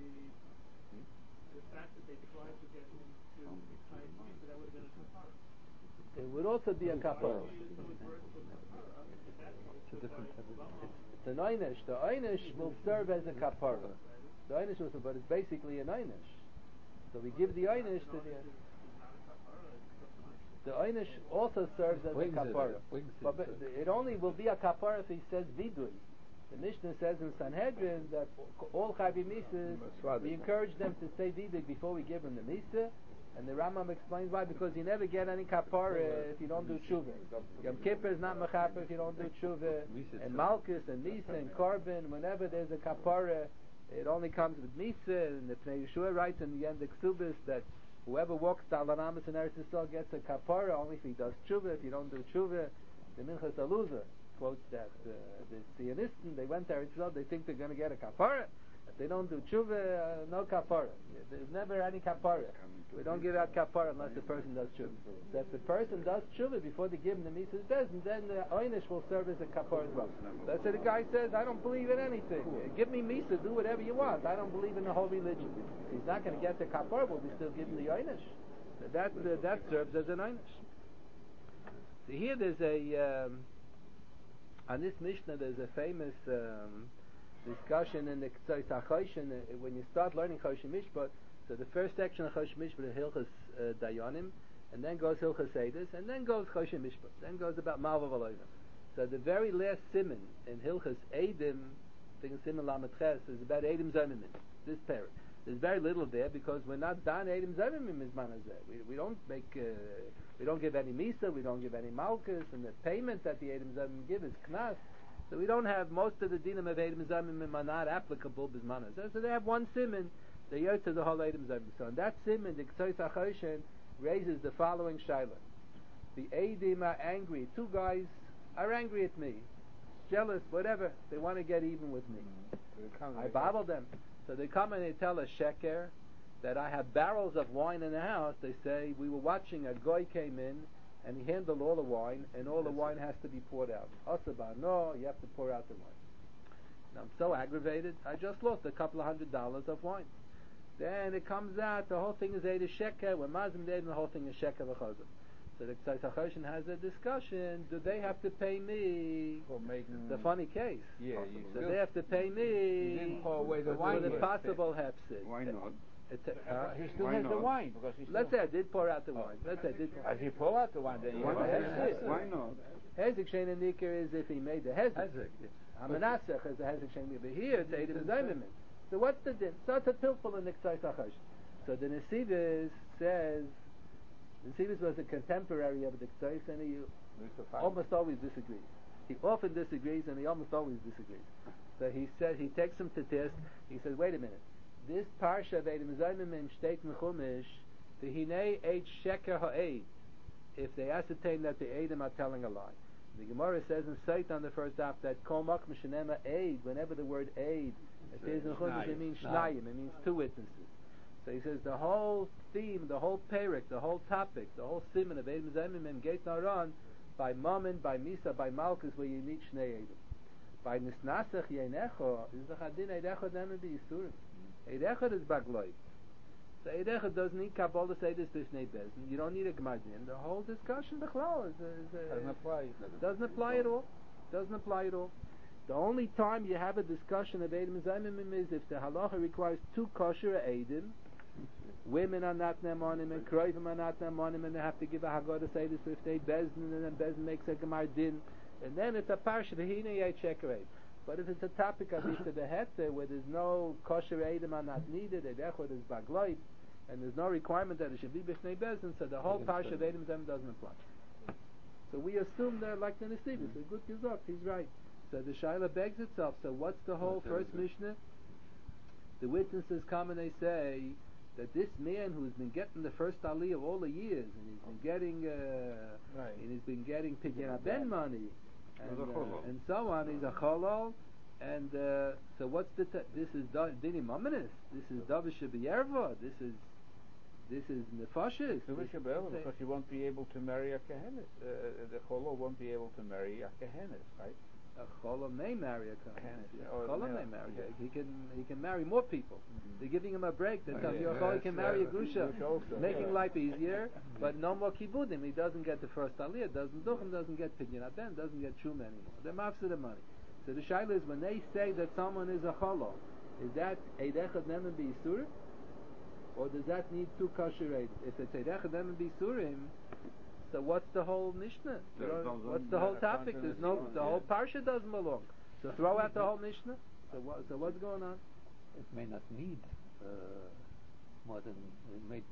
the fact that they tried to get him to tie his feet, that would have been a kapara? It would also be a kapara. It's an einish. The einish will serve as a kapara. The einish will serve, but it's basically an einish. So we give the einish to the einish also serves as a kapara. But it only will be a kapara if he says vidui. The Mishnah says in Sanhedrin that all Chavi Mises, we encourage them to say vidui before we give them the Misa. And the Rambam explains why, because you never get any kapara if you don't do tshuva. Yom Kippur is not mechaper if you don't do tshuva. And Malchus and Misa and Korban, whenever there's a kapara, it only comes with Misa. And the Pnei Yeshua writes in the end of Ksubis that whoever walks to Alanamas and Eretz Yisrael gets a kapara only if he does tshuva. If you don't do tshuva, the Minchas Aluza quotes that the Zionisten, they went to Eretz Yisrael, they think they're going to get a kapara. If they don't do tshuva, no kapara. There's never any kapara. We don't give out kapara unless the person does tshuva. So if the person does tshuva before they give him the Mises Bezdin, then the einish will serve as a kapara as well. That's why the guy says, I don't believe in anything. Give me Misa, do whatever you want. I don't believe in the whole religion. He's not going to get the kapara, but we still give him the einish. That serves as an einish. So here there's on this Mishnah there's a famous discussion in the Ktsois HaChoshen when you start learning Choshen Mishpat. So the first section of Choshen Mishpat is Hilchas Dayanim, and then goes Hilchas Eidos, and then goes Choshen Mishpat, then goes about Malva V'Loivim. So the very last siman in Hilchas Eidim, I think siman Lamed Ches, is about Eidim Zomimim, this parrot. There's very little there because we're not done Eidim Zomimim Mizmanazeh. We don't make, we don't give any Misa, we don't give any Malchus, and the payment that the Eidim Zomimim give is Knas. So we don't have most of the dinim of Eidim Zomimim are not applicable Bizmanazeh. So they have one siman. They go to the whole Eidim Zomimim. So in that siman, the Ktsois HaChoshen raises the following shaila. The Eidim are angry. 2 guys are angry at me, jealous, whatever. They want to get even with me. I bottle them. So they come and they tell a sheker that I have barrels of wine in the house. They say, we were watching, a guy came in and he handled all the wine, and all the wine has to be poured out. Asaba, no, you have to pour out the wine. Now I'm so aggravated, I just lost a couple of $100 of wine. Then it comes out, the whole thing is Eidah Sheker, when Mazim Eidim, the whole thing is Sheker V'Chazim. So the Ktsois HaChoshen has a discussion, do they have to pay me? For making the funny case. Yeah, so they have to pay me you didn't pour away the wine. For the possible hefsid. Why not? He still has the wine. Because let's say I did pour out the wine. Let's say I did pour out. If he pour out the wine, then you have a hefsid. Why not? Hezek Shein and Nikar is if he made the hezek. Hamanasech is a hezek Shein Nikar. But here it's Eidim Zomimim. So what's the din? So it's a pilpul in the Ktsois HaChoshen. So the Nesivis says, Nesivis was a contemporary of the Ktsois, and he almost always disagrees. He often disagrees, and he almost always disagrees. So he says, he takes him to test. He says, wait a minute. This parsha of Eidim Zomimim shteit mechumish, the hinei eid sheker ha'eid, if they ascertain that the Eidim are telling a lie. The Gemara says in Seit on the first daf that kol mak mishenema eid, whenever the word eid It says in Chumash it means shnayim, it means two witnesses. So he says the whole theme, the whole perek, the whole topic, the whole siman of Edim Zayimim and Geit Naran, by Mammon, by Misa, by Malchus, where you need Shnei Edim. By Nisnasach Yenecho, is the Chadin Eidechot Nemen B'Yisurim. Eidechot is Bagloy. So Eidechot doesn't need Kabbalah say this B'Shnei Bezin. You don't need a Gemardin. The whole discussion, B'Chlal, Doesn't apply. doesn't apply at all. Doesn't apply at all. The only time you have a discussion of Edim Zayimim is if the halacha requires two kosher Edim. Women are not Nemonim and Kroivim are not Nemonim, and they have to give a Haggadah say this if they Bezin, and then Bezin makes a Gemar Din, and then it's a Parsha V'hina Yei Chekerei. But if it's a topic of Isha Behetzer where there's no kosher Edim are not needed, Eidechot is Bagloit, and there's no requirement that it should be B'Shnei Bezin, so the whole Parsha of Edim Zayimim doesn't apply. So we assume they're like the Nesivus, a good Gizok, he's right. So the Shaila begs itself, so what's the whole first Mishnah? The witnesses come and they say that this man who's been getting the first aliyah all the years, and he's been getting Pidyon Ben money, and so on, he's a cholol, and so what's this is Dini Mamanis, this is Davish B'Yerva, this is Nefashis. Because he won't be able to marry a Kehenis. The cholol won't be able to marry a Kehenis, right? A cholol may marry a Kehenis. Or Cholol may marry. He can marry more people. They're giving him a break. They're telling you he can marry a grusha, making life easier, but no more kibudim. He doesn't get the first aliyah, doesn't duchim, doesn't get pidyon aben, doesn't get truma anymore. They're mafsed the money. So the shaila is when they say that someone is a cholol, is that eidechad nemen b'yisurim, or does that need two kosher eidim? If it's eidechad nemen b'yisurim, so what's the whole Mishnah? What's the whole topic? The whole parsha doesn't belong. So throw out the whole Mishnah. So what's going on? It may not need more than it may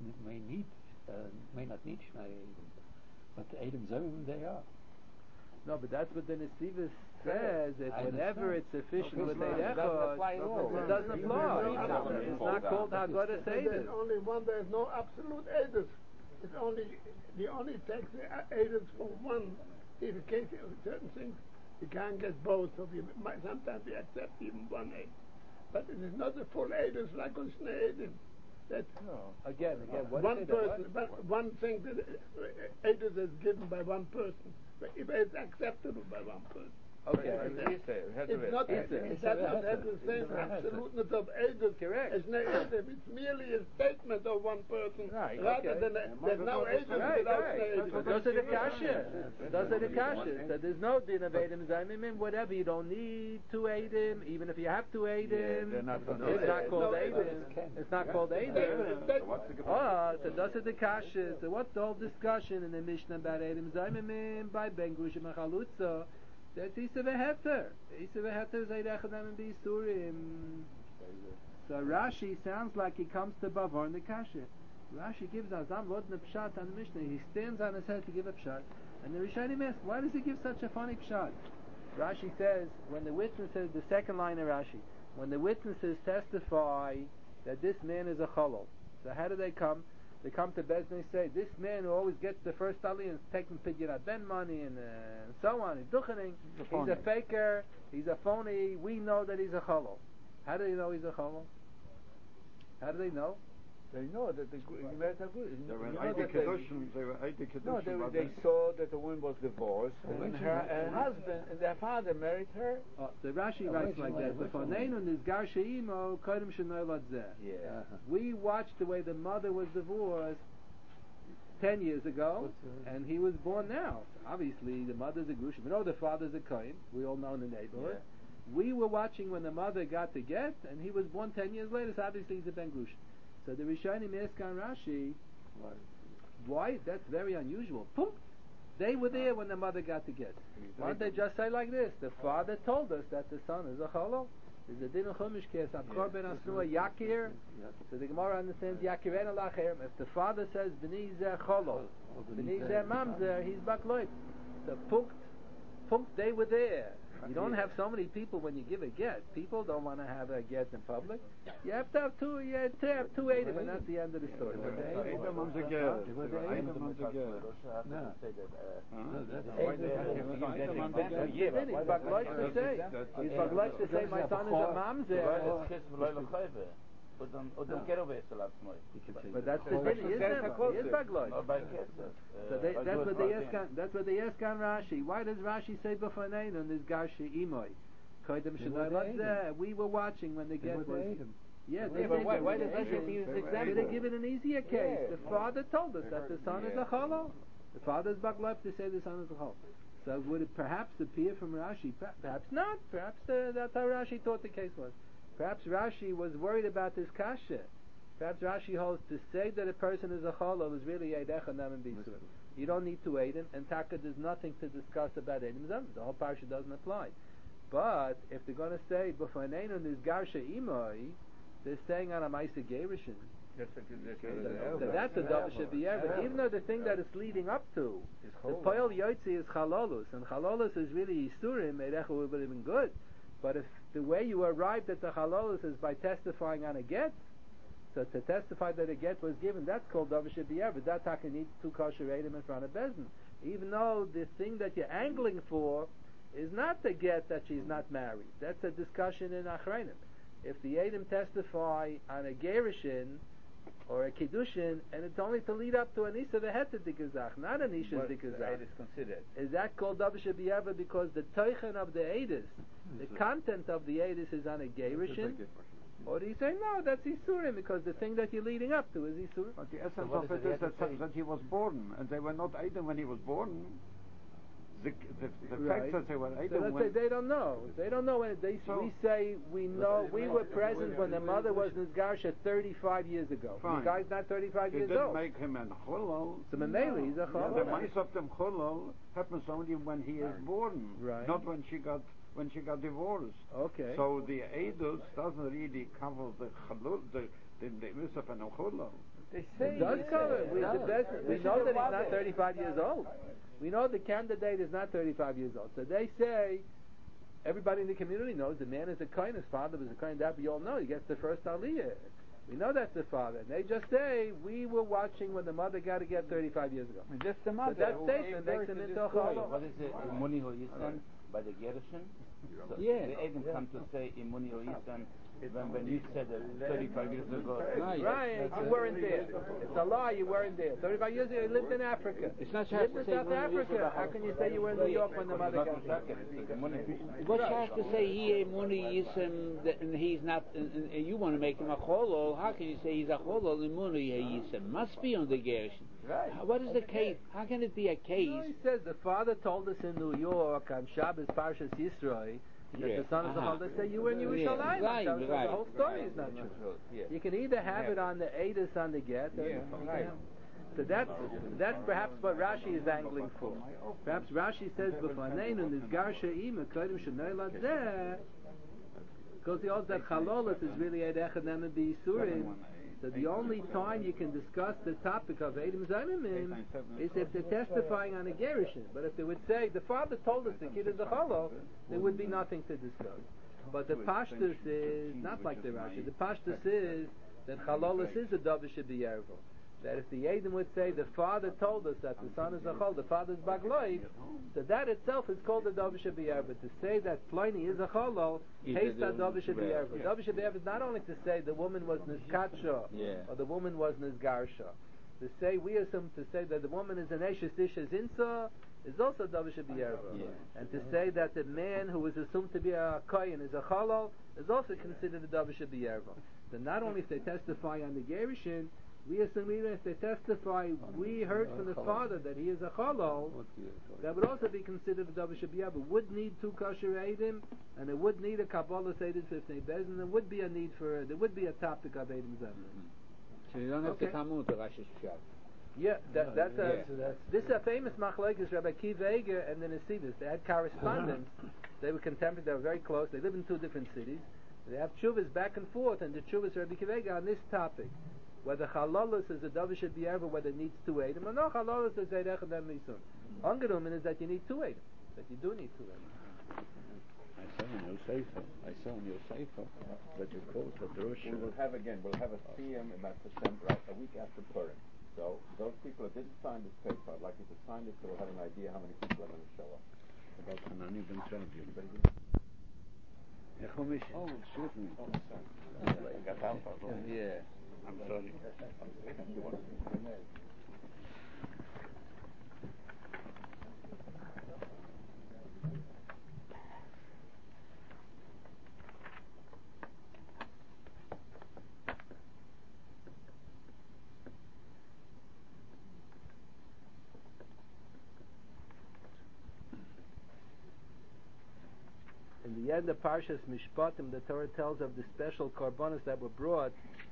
not need Shnei Edim, but the Edim Zayimim they are. No, but that's what the Nesivus says. That whenever it's sufficient with Eidechot, it doesn't apply. It's not called Haggadah Seder. There's only one. There's no absolute Eidus. It's only the only text Eidus for one. In the case of certain things, you can't get both. So you might sometimes you accept even one Eid. But it is not a full Eidus like on Shnei Edim. That's Again, what one is it? person, one thing that Eidus is given by one person. But if it's acceptable by one person. Okay. It's not the same absoluteness of Eidus. Correct. As Shnei Edim. It's merely a statement of one person. Right. Rather than there's no Eidus without Shnei Edim. Those are the kasha. Those are the kasha. So there's no din of Edim Zayimim, whatever. You don't need two Edim, even if you have two Edim. They're not It's not called Edim. It's not called Edim. So those are the kasha. So what's the whole discussion in the Mishnah about Edim Zayimim by Ben Grushim and Chalutza? That's Isa V'Heter. Isa V'Heter is Eidechad Nemen B'Yisurim. So Rashi sounds like he comes to Bavar in the Kasha. Rashi gives Azam Lodna Pshat on the Mishnah. He stands on his head to give a Pshat. And the Rishonim ask, why does he give such a funny Pshat? Rashi says, when the witnesses, the second line of Rashi, when the witnesses testify that this man is a cholol. So how do they come? They come to Bezdin and say, this man who always gets the first aliyah and is taking Pidyon Ben money and so on, he's duchening, he's a faker, he's a phony, we know that he's a cholol. How do they know he's a cholol? How do they know? They know that the Gemara are good. They were Eidei Kedushin. No, they saw that the woman was divorced, and her husband, and their father married her. The Rashi writes like that. We watched the way the mother was divorced 10 years ago, and he was born now. Obviously, the mother's a Grushin. We know the father's a Kohen. We all know in the neighborhood. Yeah. We were watching when the mother got the get, and he was born 10 years later, so obviously he's a Ben Grushin. So the Rishonim ask on Rashi, why? That's very unusual. Pum! They were there when the mother got the get. Why don't they just say like this? The father told us that the son is a cholol. There's a din of chumash kes akor ben asnua yakir. So the Gemara understands yakir en alacher. If the father says b'ni zeh cholol, b'ni zeh mamzer, he's bakloit. So punkt, they were there. You don't have so many people when you give a get. People don't want to have a get in public. You have to have two. You have to have two Eidim, and that's the end of the story. But the Eidim- Eidim on the girl. Eidim on the girl. No. No, that's He's bagloish to say. He's bagloish to say my son is a mamzer. But that's the thing. He is bagloish. That's what they ask on Rashi. Why does Rashi say b'fanein on this garsha imoy? We were watching when the get was. Yeah, but why does Rashi use this example? They give it an easier case. The father told us that the son is a cholol. The father is bagloish to say the son is a cholol. So would it perhaps appear from Rashi? Perhaps not. Perhaps that's how Rashi thought the case was. Perhaps Rashi was worried about this kasha. Perhaps Rashi holds to say that a person is a cholol is really eidecha namen bisur. You don't need to eat him, and taka there's nothing to discuss about edim zam. The whole parsha doesn't apply. But if they're going to say b'faneinun is garsha imoi, they're saying on a ma'aser gerushin. That's a double should be ever. Even though the thing that it's leading up to, the poil yotzi is chalolus, and chalolus is really yisurim, eidecha would have been good. But if the way you arrived at the halolus is by testifying on a get, so to testify that a get was given, that's called davar shebiyah. But that taka needs two kosher edim in front of bezdin. Even though the thing that you're angling for is not the get that she's not married. That's a discussion in achreinim. If the edim testify on a gerushin or a kiddushin, and it's only to lead up to an isa v'heter dikazach, not an isha dikazach. Is that called davar shebiyah because the teichen of the edis, the content of the edis is on a gerushin? Or do you say no? That's isurim because the thing that you're leading up to is isurim. But the essence of it is that he was born, and they were not edim when he was born. The fact that they were edim. So let's say they don't know. They don't know when we say we know we were present when the mother was nizgarsha 35 years ago. Fine. The guy's not 35 years didn't old. make him an cholol. So Mameli, he's a cholol. The mice of them cholol happens only when he is born, not when she got divorced. Okay. So the edus doesn't really cover the cholol, the misaf and cholol. It does cover. We know that he's not 35 years old. We know the candidate is not 35 years old. So they say, everybody in the community knows the man is a kohen, his father was a kohen, that we all know. He gets the first aliyah. We know that's the father. And they just say, we were watching when the mother got to get 35 years ago. Just the mother. So that statement makes him into a cholol. What is it? Imuni ho yisan by the gerushin? So Yeah. the Edom come to say imuni ho yisan when you said it 35 years ago. Right, you weren't there. It's a lie, you weren't there. 35 years ago, you lived in Africa. It's not You lived in South Africa. How can you say you were in New York when the mother got there? What has to say he muni yisem and he's not? And you want to make him a cholol? How can you say he's a cholol and muni yisem? Must be on the gerushin. Right. What is the case? How can it be a case? No, he says the father told us in New York on Shabbos Parshas Yisroi that the son of the Chol. They say you were in Yerushalayim. Right. The whole story is not true. You can either have it on the Eidos on the get, or so that's perhaps what Rashi is angling for. Perhaps Rashi says b'faneinu nizgar she'im kodim shenoilad zeh, because he holds that chalolos is really ed echad nemen b'yisurim. So the only time you can discuss the topic of Eidim Zanimim is if they're testifying on a gerushin. But if they would say, the father told us the kid is a cholol, there would be nothing to discuss. But the pashtus is not like the Rashi. The pashtus is that chalolos is a davar shebiyarvo. That if the Eidim would say, the father told us that the son is a chol, the father is bagloiv, so that itself is called a davar shebiyarvo. To say that Pliny is a cholol, hates that davar shebiyarvo. Davar shebiyarvo is not only to say the woman was niskatsha, or the woman was nisgarsha. To say, we assume to say that the woman is an eshes ishes insa, is also davar shebiyarvo. And to say that the man who is assumed to be a kohen is a cholol, is also considered a davar shebiyarvo. So not only if they testify on the gerushin, we assume even if they testify, we heard from the father that he is a cholol, that would also be considered a davar shebiyarvo. Would need two kosher eidim, and it would need a kabbalah eidim 15 bezin. There would be a need for, there would be a topic of eidim zayin. So you don't have to come out to Rashi Shab. Yeah, this is a famous machlokes Rabbi Akiva Eger and the Nesidus. They had correspondence. They were contemporary. They were very close. They live in two different cities. They have tshuvas back and forth, and the tshuvas Rabbi Akiva Eger on this topic. Whether chalolos is a davar shebiyarvo, whether it needs two eidim, or no, chalolos is eid echad nem misun. Angerumen is that you need two eidim, that you do need two eidim. I saw in your sefer that you quote the drusha. We'll have a siyum about December, right, a week after Purim. So those people that didn't sign this paper, I'd like you to sign it so we'll have an idea how many people are going to show up. About Hanani ben Travdi. Oh, excuse me. Oh, sorry. I got out of it. Yeah, I'm sorry. In the end of Parshas Mishpatim, the Torah tells of the special korbanos that were brought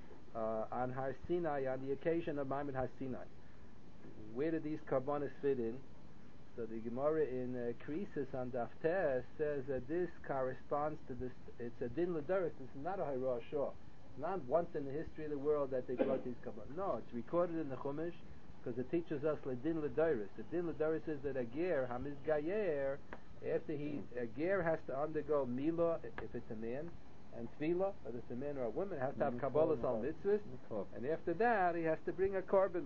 on Har Sinai on the occasion of Ma'amad Har Sinai. Where did these korbanos fit in? So the Gemara in Krisis on Daf Tes says that this corresponds to this. It's a din l'doros. This is not a Hara Shah. It's not once in the history of the world that they brought these korbanos. No, it's recorded in the Chumash because it teaches us l'din l'doros. The din l'doros is that a ger hamiz gayer, after a ger has to undergo milah if it's a man, and tefillah, whether it's a man or a woman, has to have kabbalas al mitzvahs, and after that he has to bring a korban.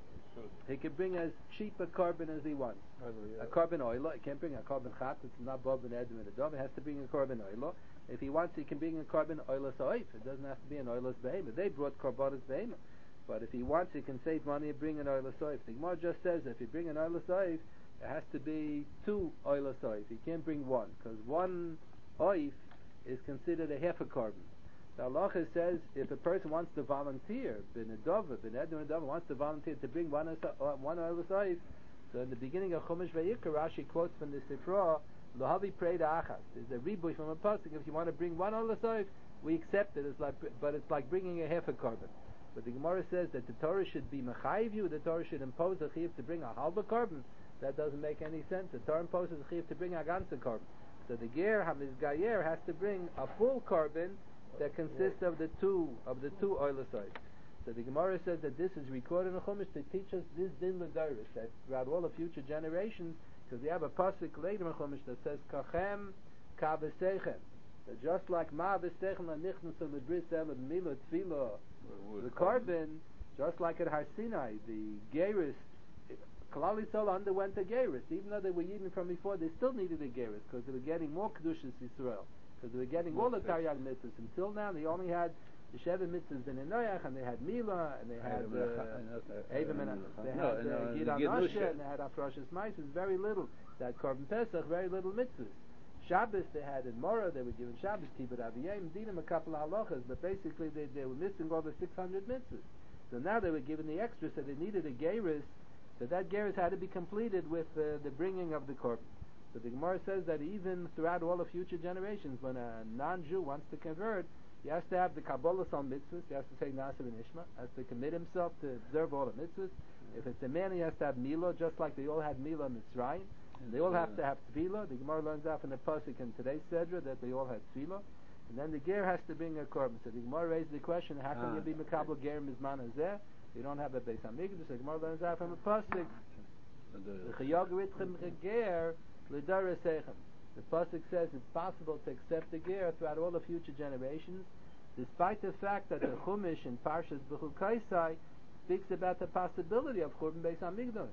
He can bring as cheap a korban as he wants. A korban oila. He can't bring a korban chat. It's not bob and edom and adom. He has to bring a korban oila. If he wants, he can bring a korban oila soif. It doesn't have to be an oilas behemoth. They brought korbanos behemoth. But if he wants, he can save money and bring an oila soif. The Gemara just says if you bring an oila soif, it has to be 2 oila soif. He can't bring one, because one oif is considered a half a korban. The halacha says if a person wants to volunteer, ben edova, ben edom edova, wants to volunteer to bring one oila soif, so in the beginning of Chumash Vayikra, Rashi quotes from the Sifra, Lohavi prayed achas. There's a ribuy from a pasuk. If you want to bring one oila soif, we accept it. But it's like bringing a half a korban. But the Gemara says that the Torah should be mechayiv you. The Torah should impose a chiyuv to bring a halba korban. That doesn't make any sense. The Torah imposes a chiyuv to bring a ganze korban. So the ger hamiz gayer has to bring a full korban that consists of the two oila soif. So the Gemara says that this is recorded in the Chumash to teach us this din l'doros, that throughout all the future generations, because we have a pasuk later in the Chumash that says kachem ka v'seichem, that just like ma v'seichem lanichnas lebris el milah tefillah, the korban, just like at Har Sinai, the gerus, Klal Yisrael underwent a gerus, even though they were Yidden from before, they still needed a gerus because they were getting more kedushas Yisrael, because they were getting all the Taryag mitzvahs. Until now, they only had the Sheva mitzvahs in Noach, and they had Milah, and they had Avim, and they had Gid HaNoshe, and they had Afrashas Maises, very little. They had Korban Pesach, very little mitzvahs. Shabbos they had in Morah, they were given Shabbos, Kibbut Aviyim, Dinam, a couple of halachas, but basically they were missing all the 600 mitzvahs. So now they were given the extra, so they needed a gerus, but that gerus had to be completed with the bringing of the korban. So the Gemara says that even throughout all the future generations, when a non-Jew wants to convert, he has to have the kabbalas on mitzvahs, he has to take Nasa and Ishma, has to commit himself to observe all the mitzvahs. If it's a man, he has to have Milah, just like they all had Milah Mitzrayim. They all have to have tefillah. The Gemara learns out from the pasuk in today's Sedra that they all had tefillah. And then the ger has to bring a korban. So the Gemara raised the question, how can you be mekabel ger mizman hazeh? You don't have a Beis Hamikdash. The Gemara learns out from the pasuk, Chayog ritchem ger l'daras seichem. The pasuk says it's possible to accept the ger throughout all the future generations, despite the fact that the Chumash in Parshas Bechukaisai speaks about the possibility of Churban Beis Hamikdash.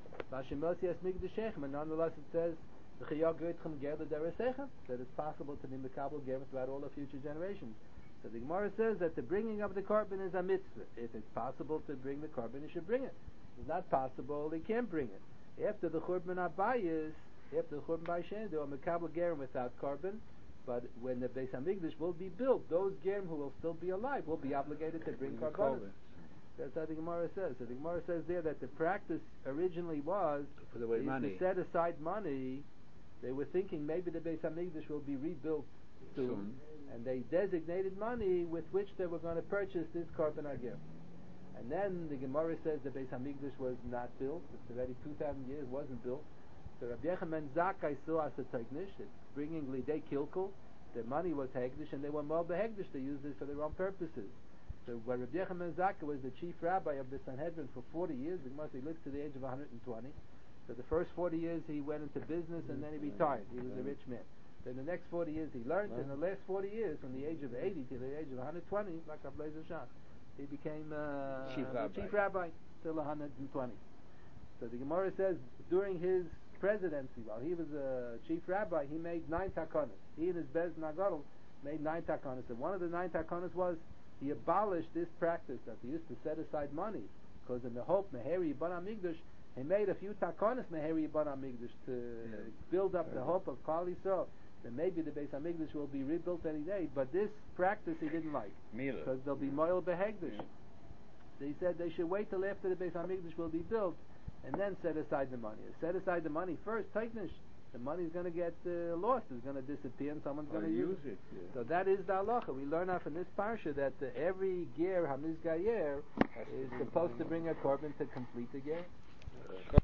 And nonetheless it says that it's possible to be mekabel ger throughout all the future generations. So the Gemara says that the bringing of the korban is a mitzvah. If it's possible to bring the korban, he should bring it. If it's not possible, he can't bring it. After the Churban Abayis, after the Churban Bayishen, there are mekabel gerim without korban, but when the Beis Hamikdash will be built, those gerim who will still be alive will be obligated to bring korban. That's how the Gemara says. So the Gemara says there that the practice originally was for the way money. To set aside money. They were thinking maybe the Beis Hamikdash will be rebuilt soon, and they designated money with which they were going to purchase this korban agir. And then the Gemara says the Beis Hamikdash was not built. It's already 2,000 years, wasn't built. So Rabbi Yochanan Zakkai saw as a technish, it's bringing lidei kilkul. Their money was hegdish, and they were mal behegdish. They used it for their own purposes. So when Rabbi Yochanan Zakkai was the chief rabbi of the Sanhedrin for 40 years, the Gemara says he lived to the age of 120. So the first 40 years he went into business, and then he retired. He was a rich man. Then the next 40 years he learned. In the last 40 years, from the age of 80 to the age of 120, like Ablezer Shach, he became chief rabbi till 120. So the Gemara says during his presidency, while he was a chief rabbi, he made 9 takonos. He and his Bez Nagadol made 9 takonos. And one of the 9 takonos was he abolished this practice that he used to set aside money, because in the hope Meheri Yibon HaMikdash, he made a few takonos Meheri Yibon HaMikdash to build up the hope of Klal Yisrael. Then maybe the Beis HaMikdash will be rebuilt any day, but this practice he didn't like, because there'll be Moel Behegdash. So he said they should wait till after the Beis HaMikdash will be built, and then set aside the money. Set aside the money first, Teiknish. The money's going to get lost. It's going to disappear, and someone's going to use it. Yeah. So that is the halacha. We learn out from this parsha that every ger hamizgayer is supposed to bring a korban to complete the ger.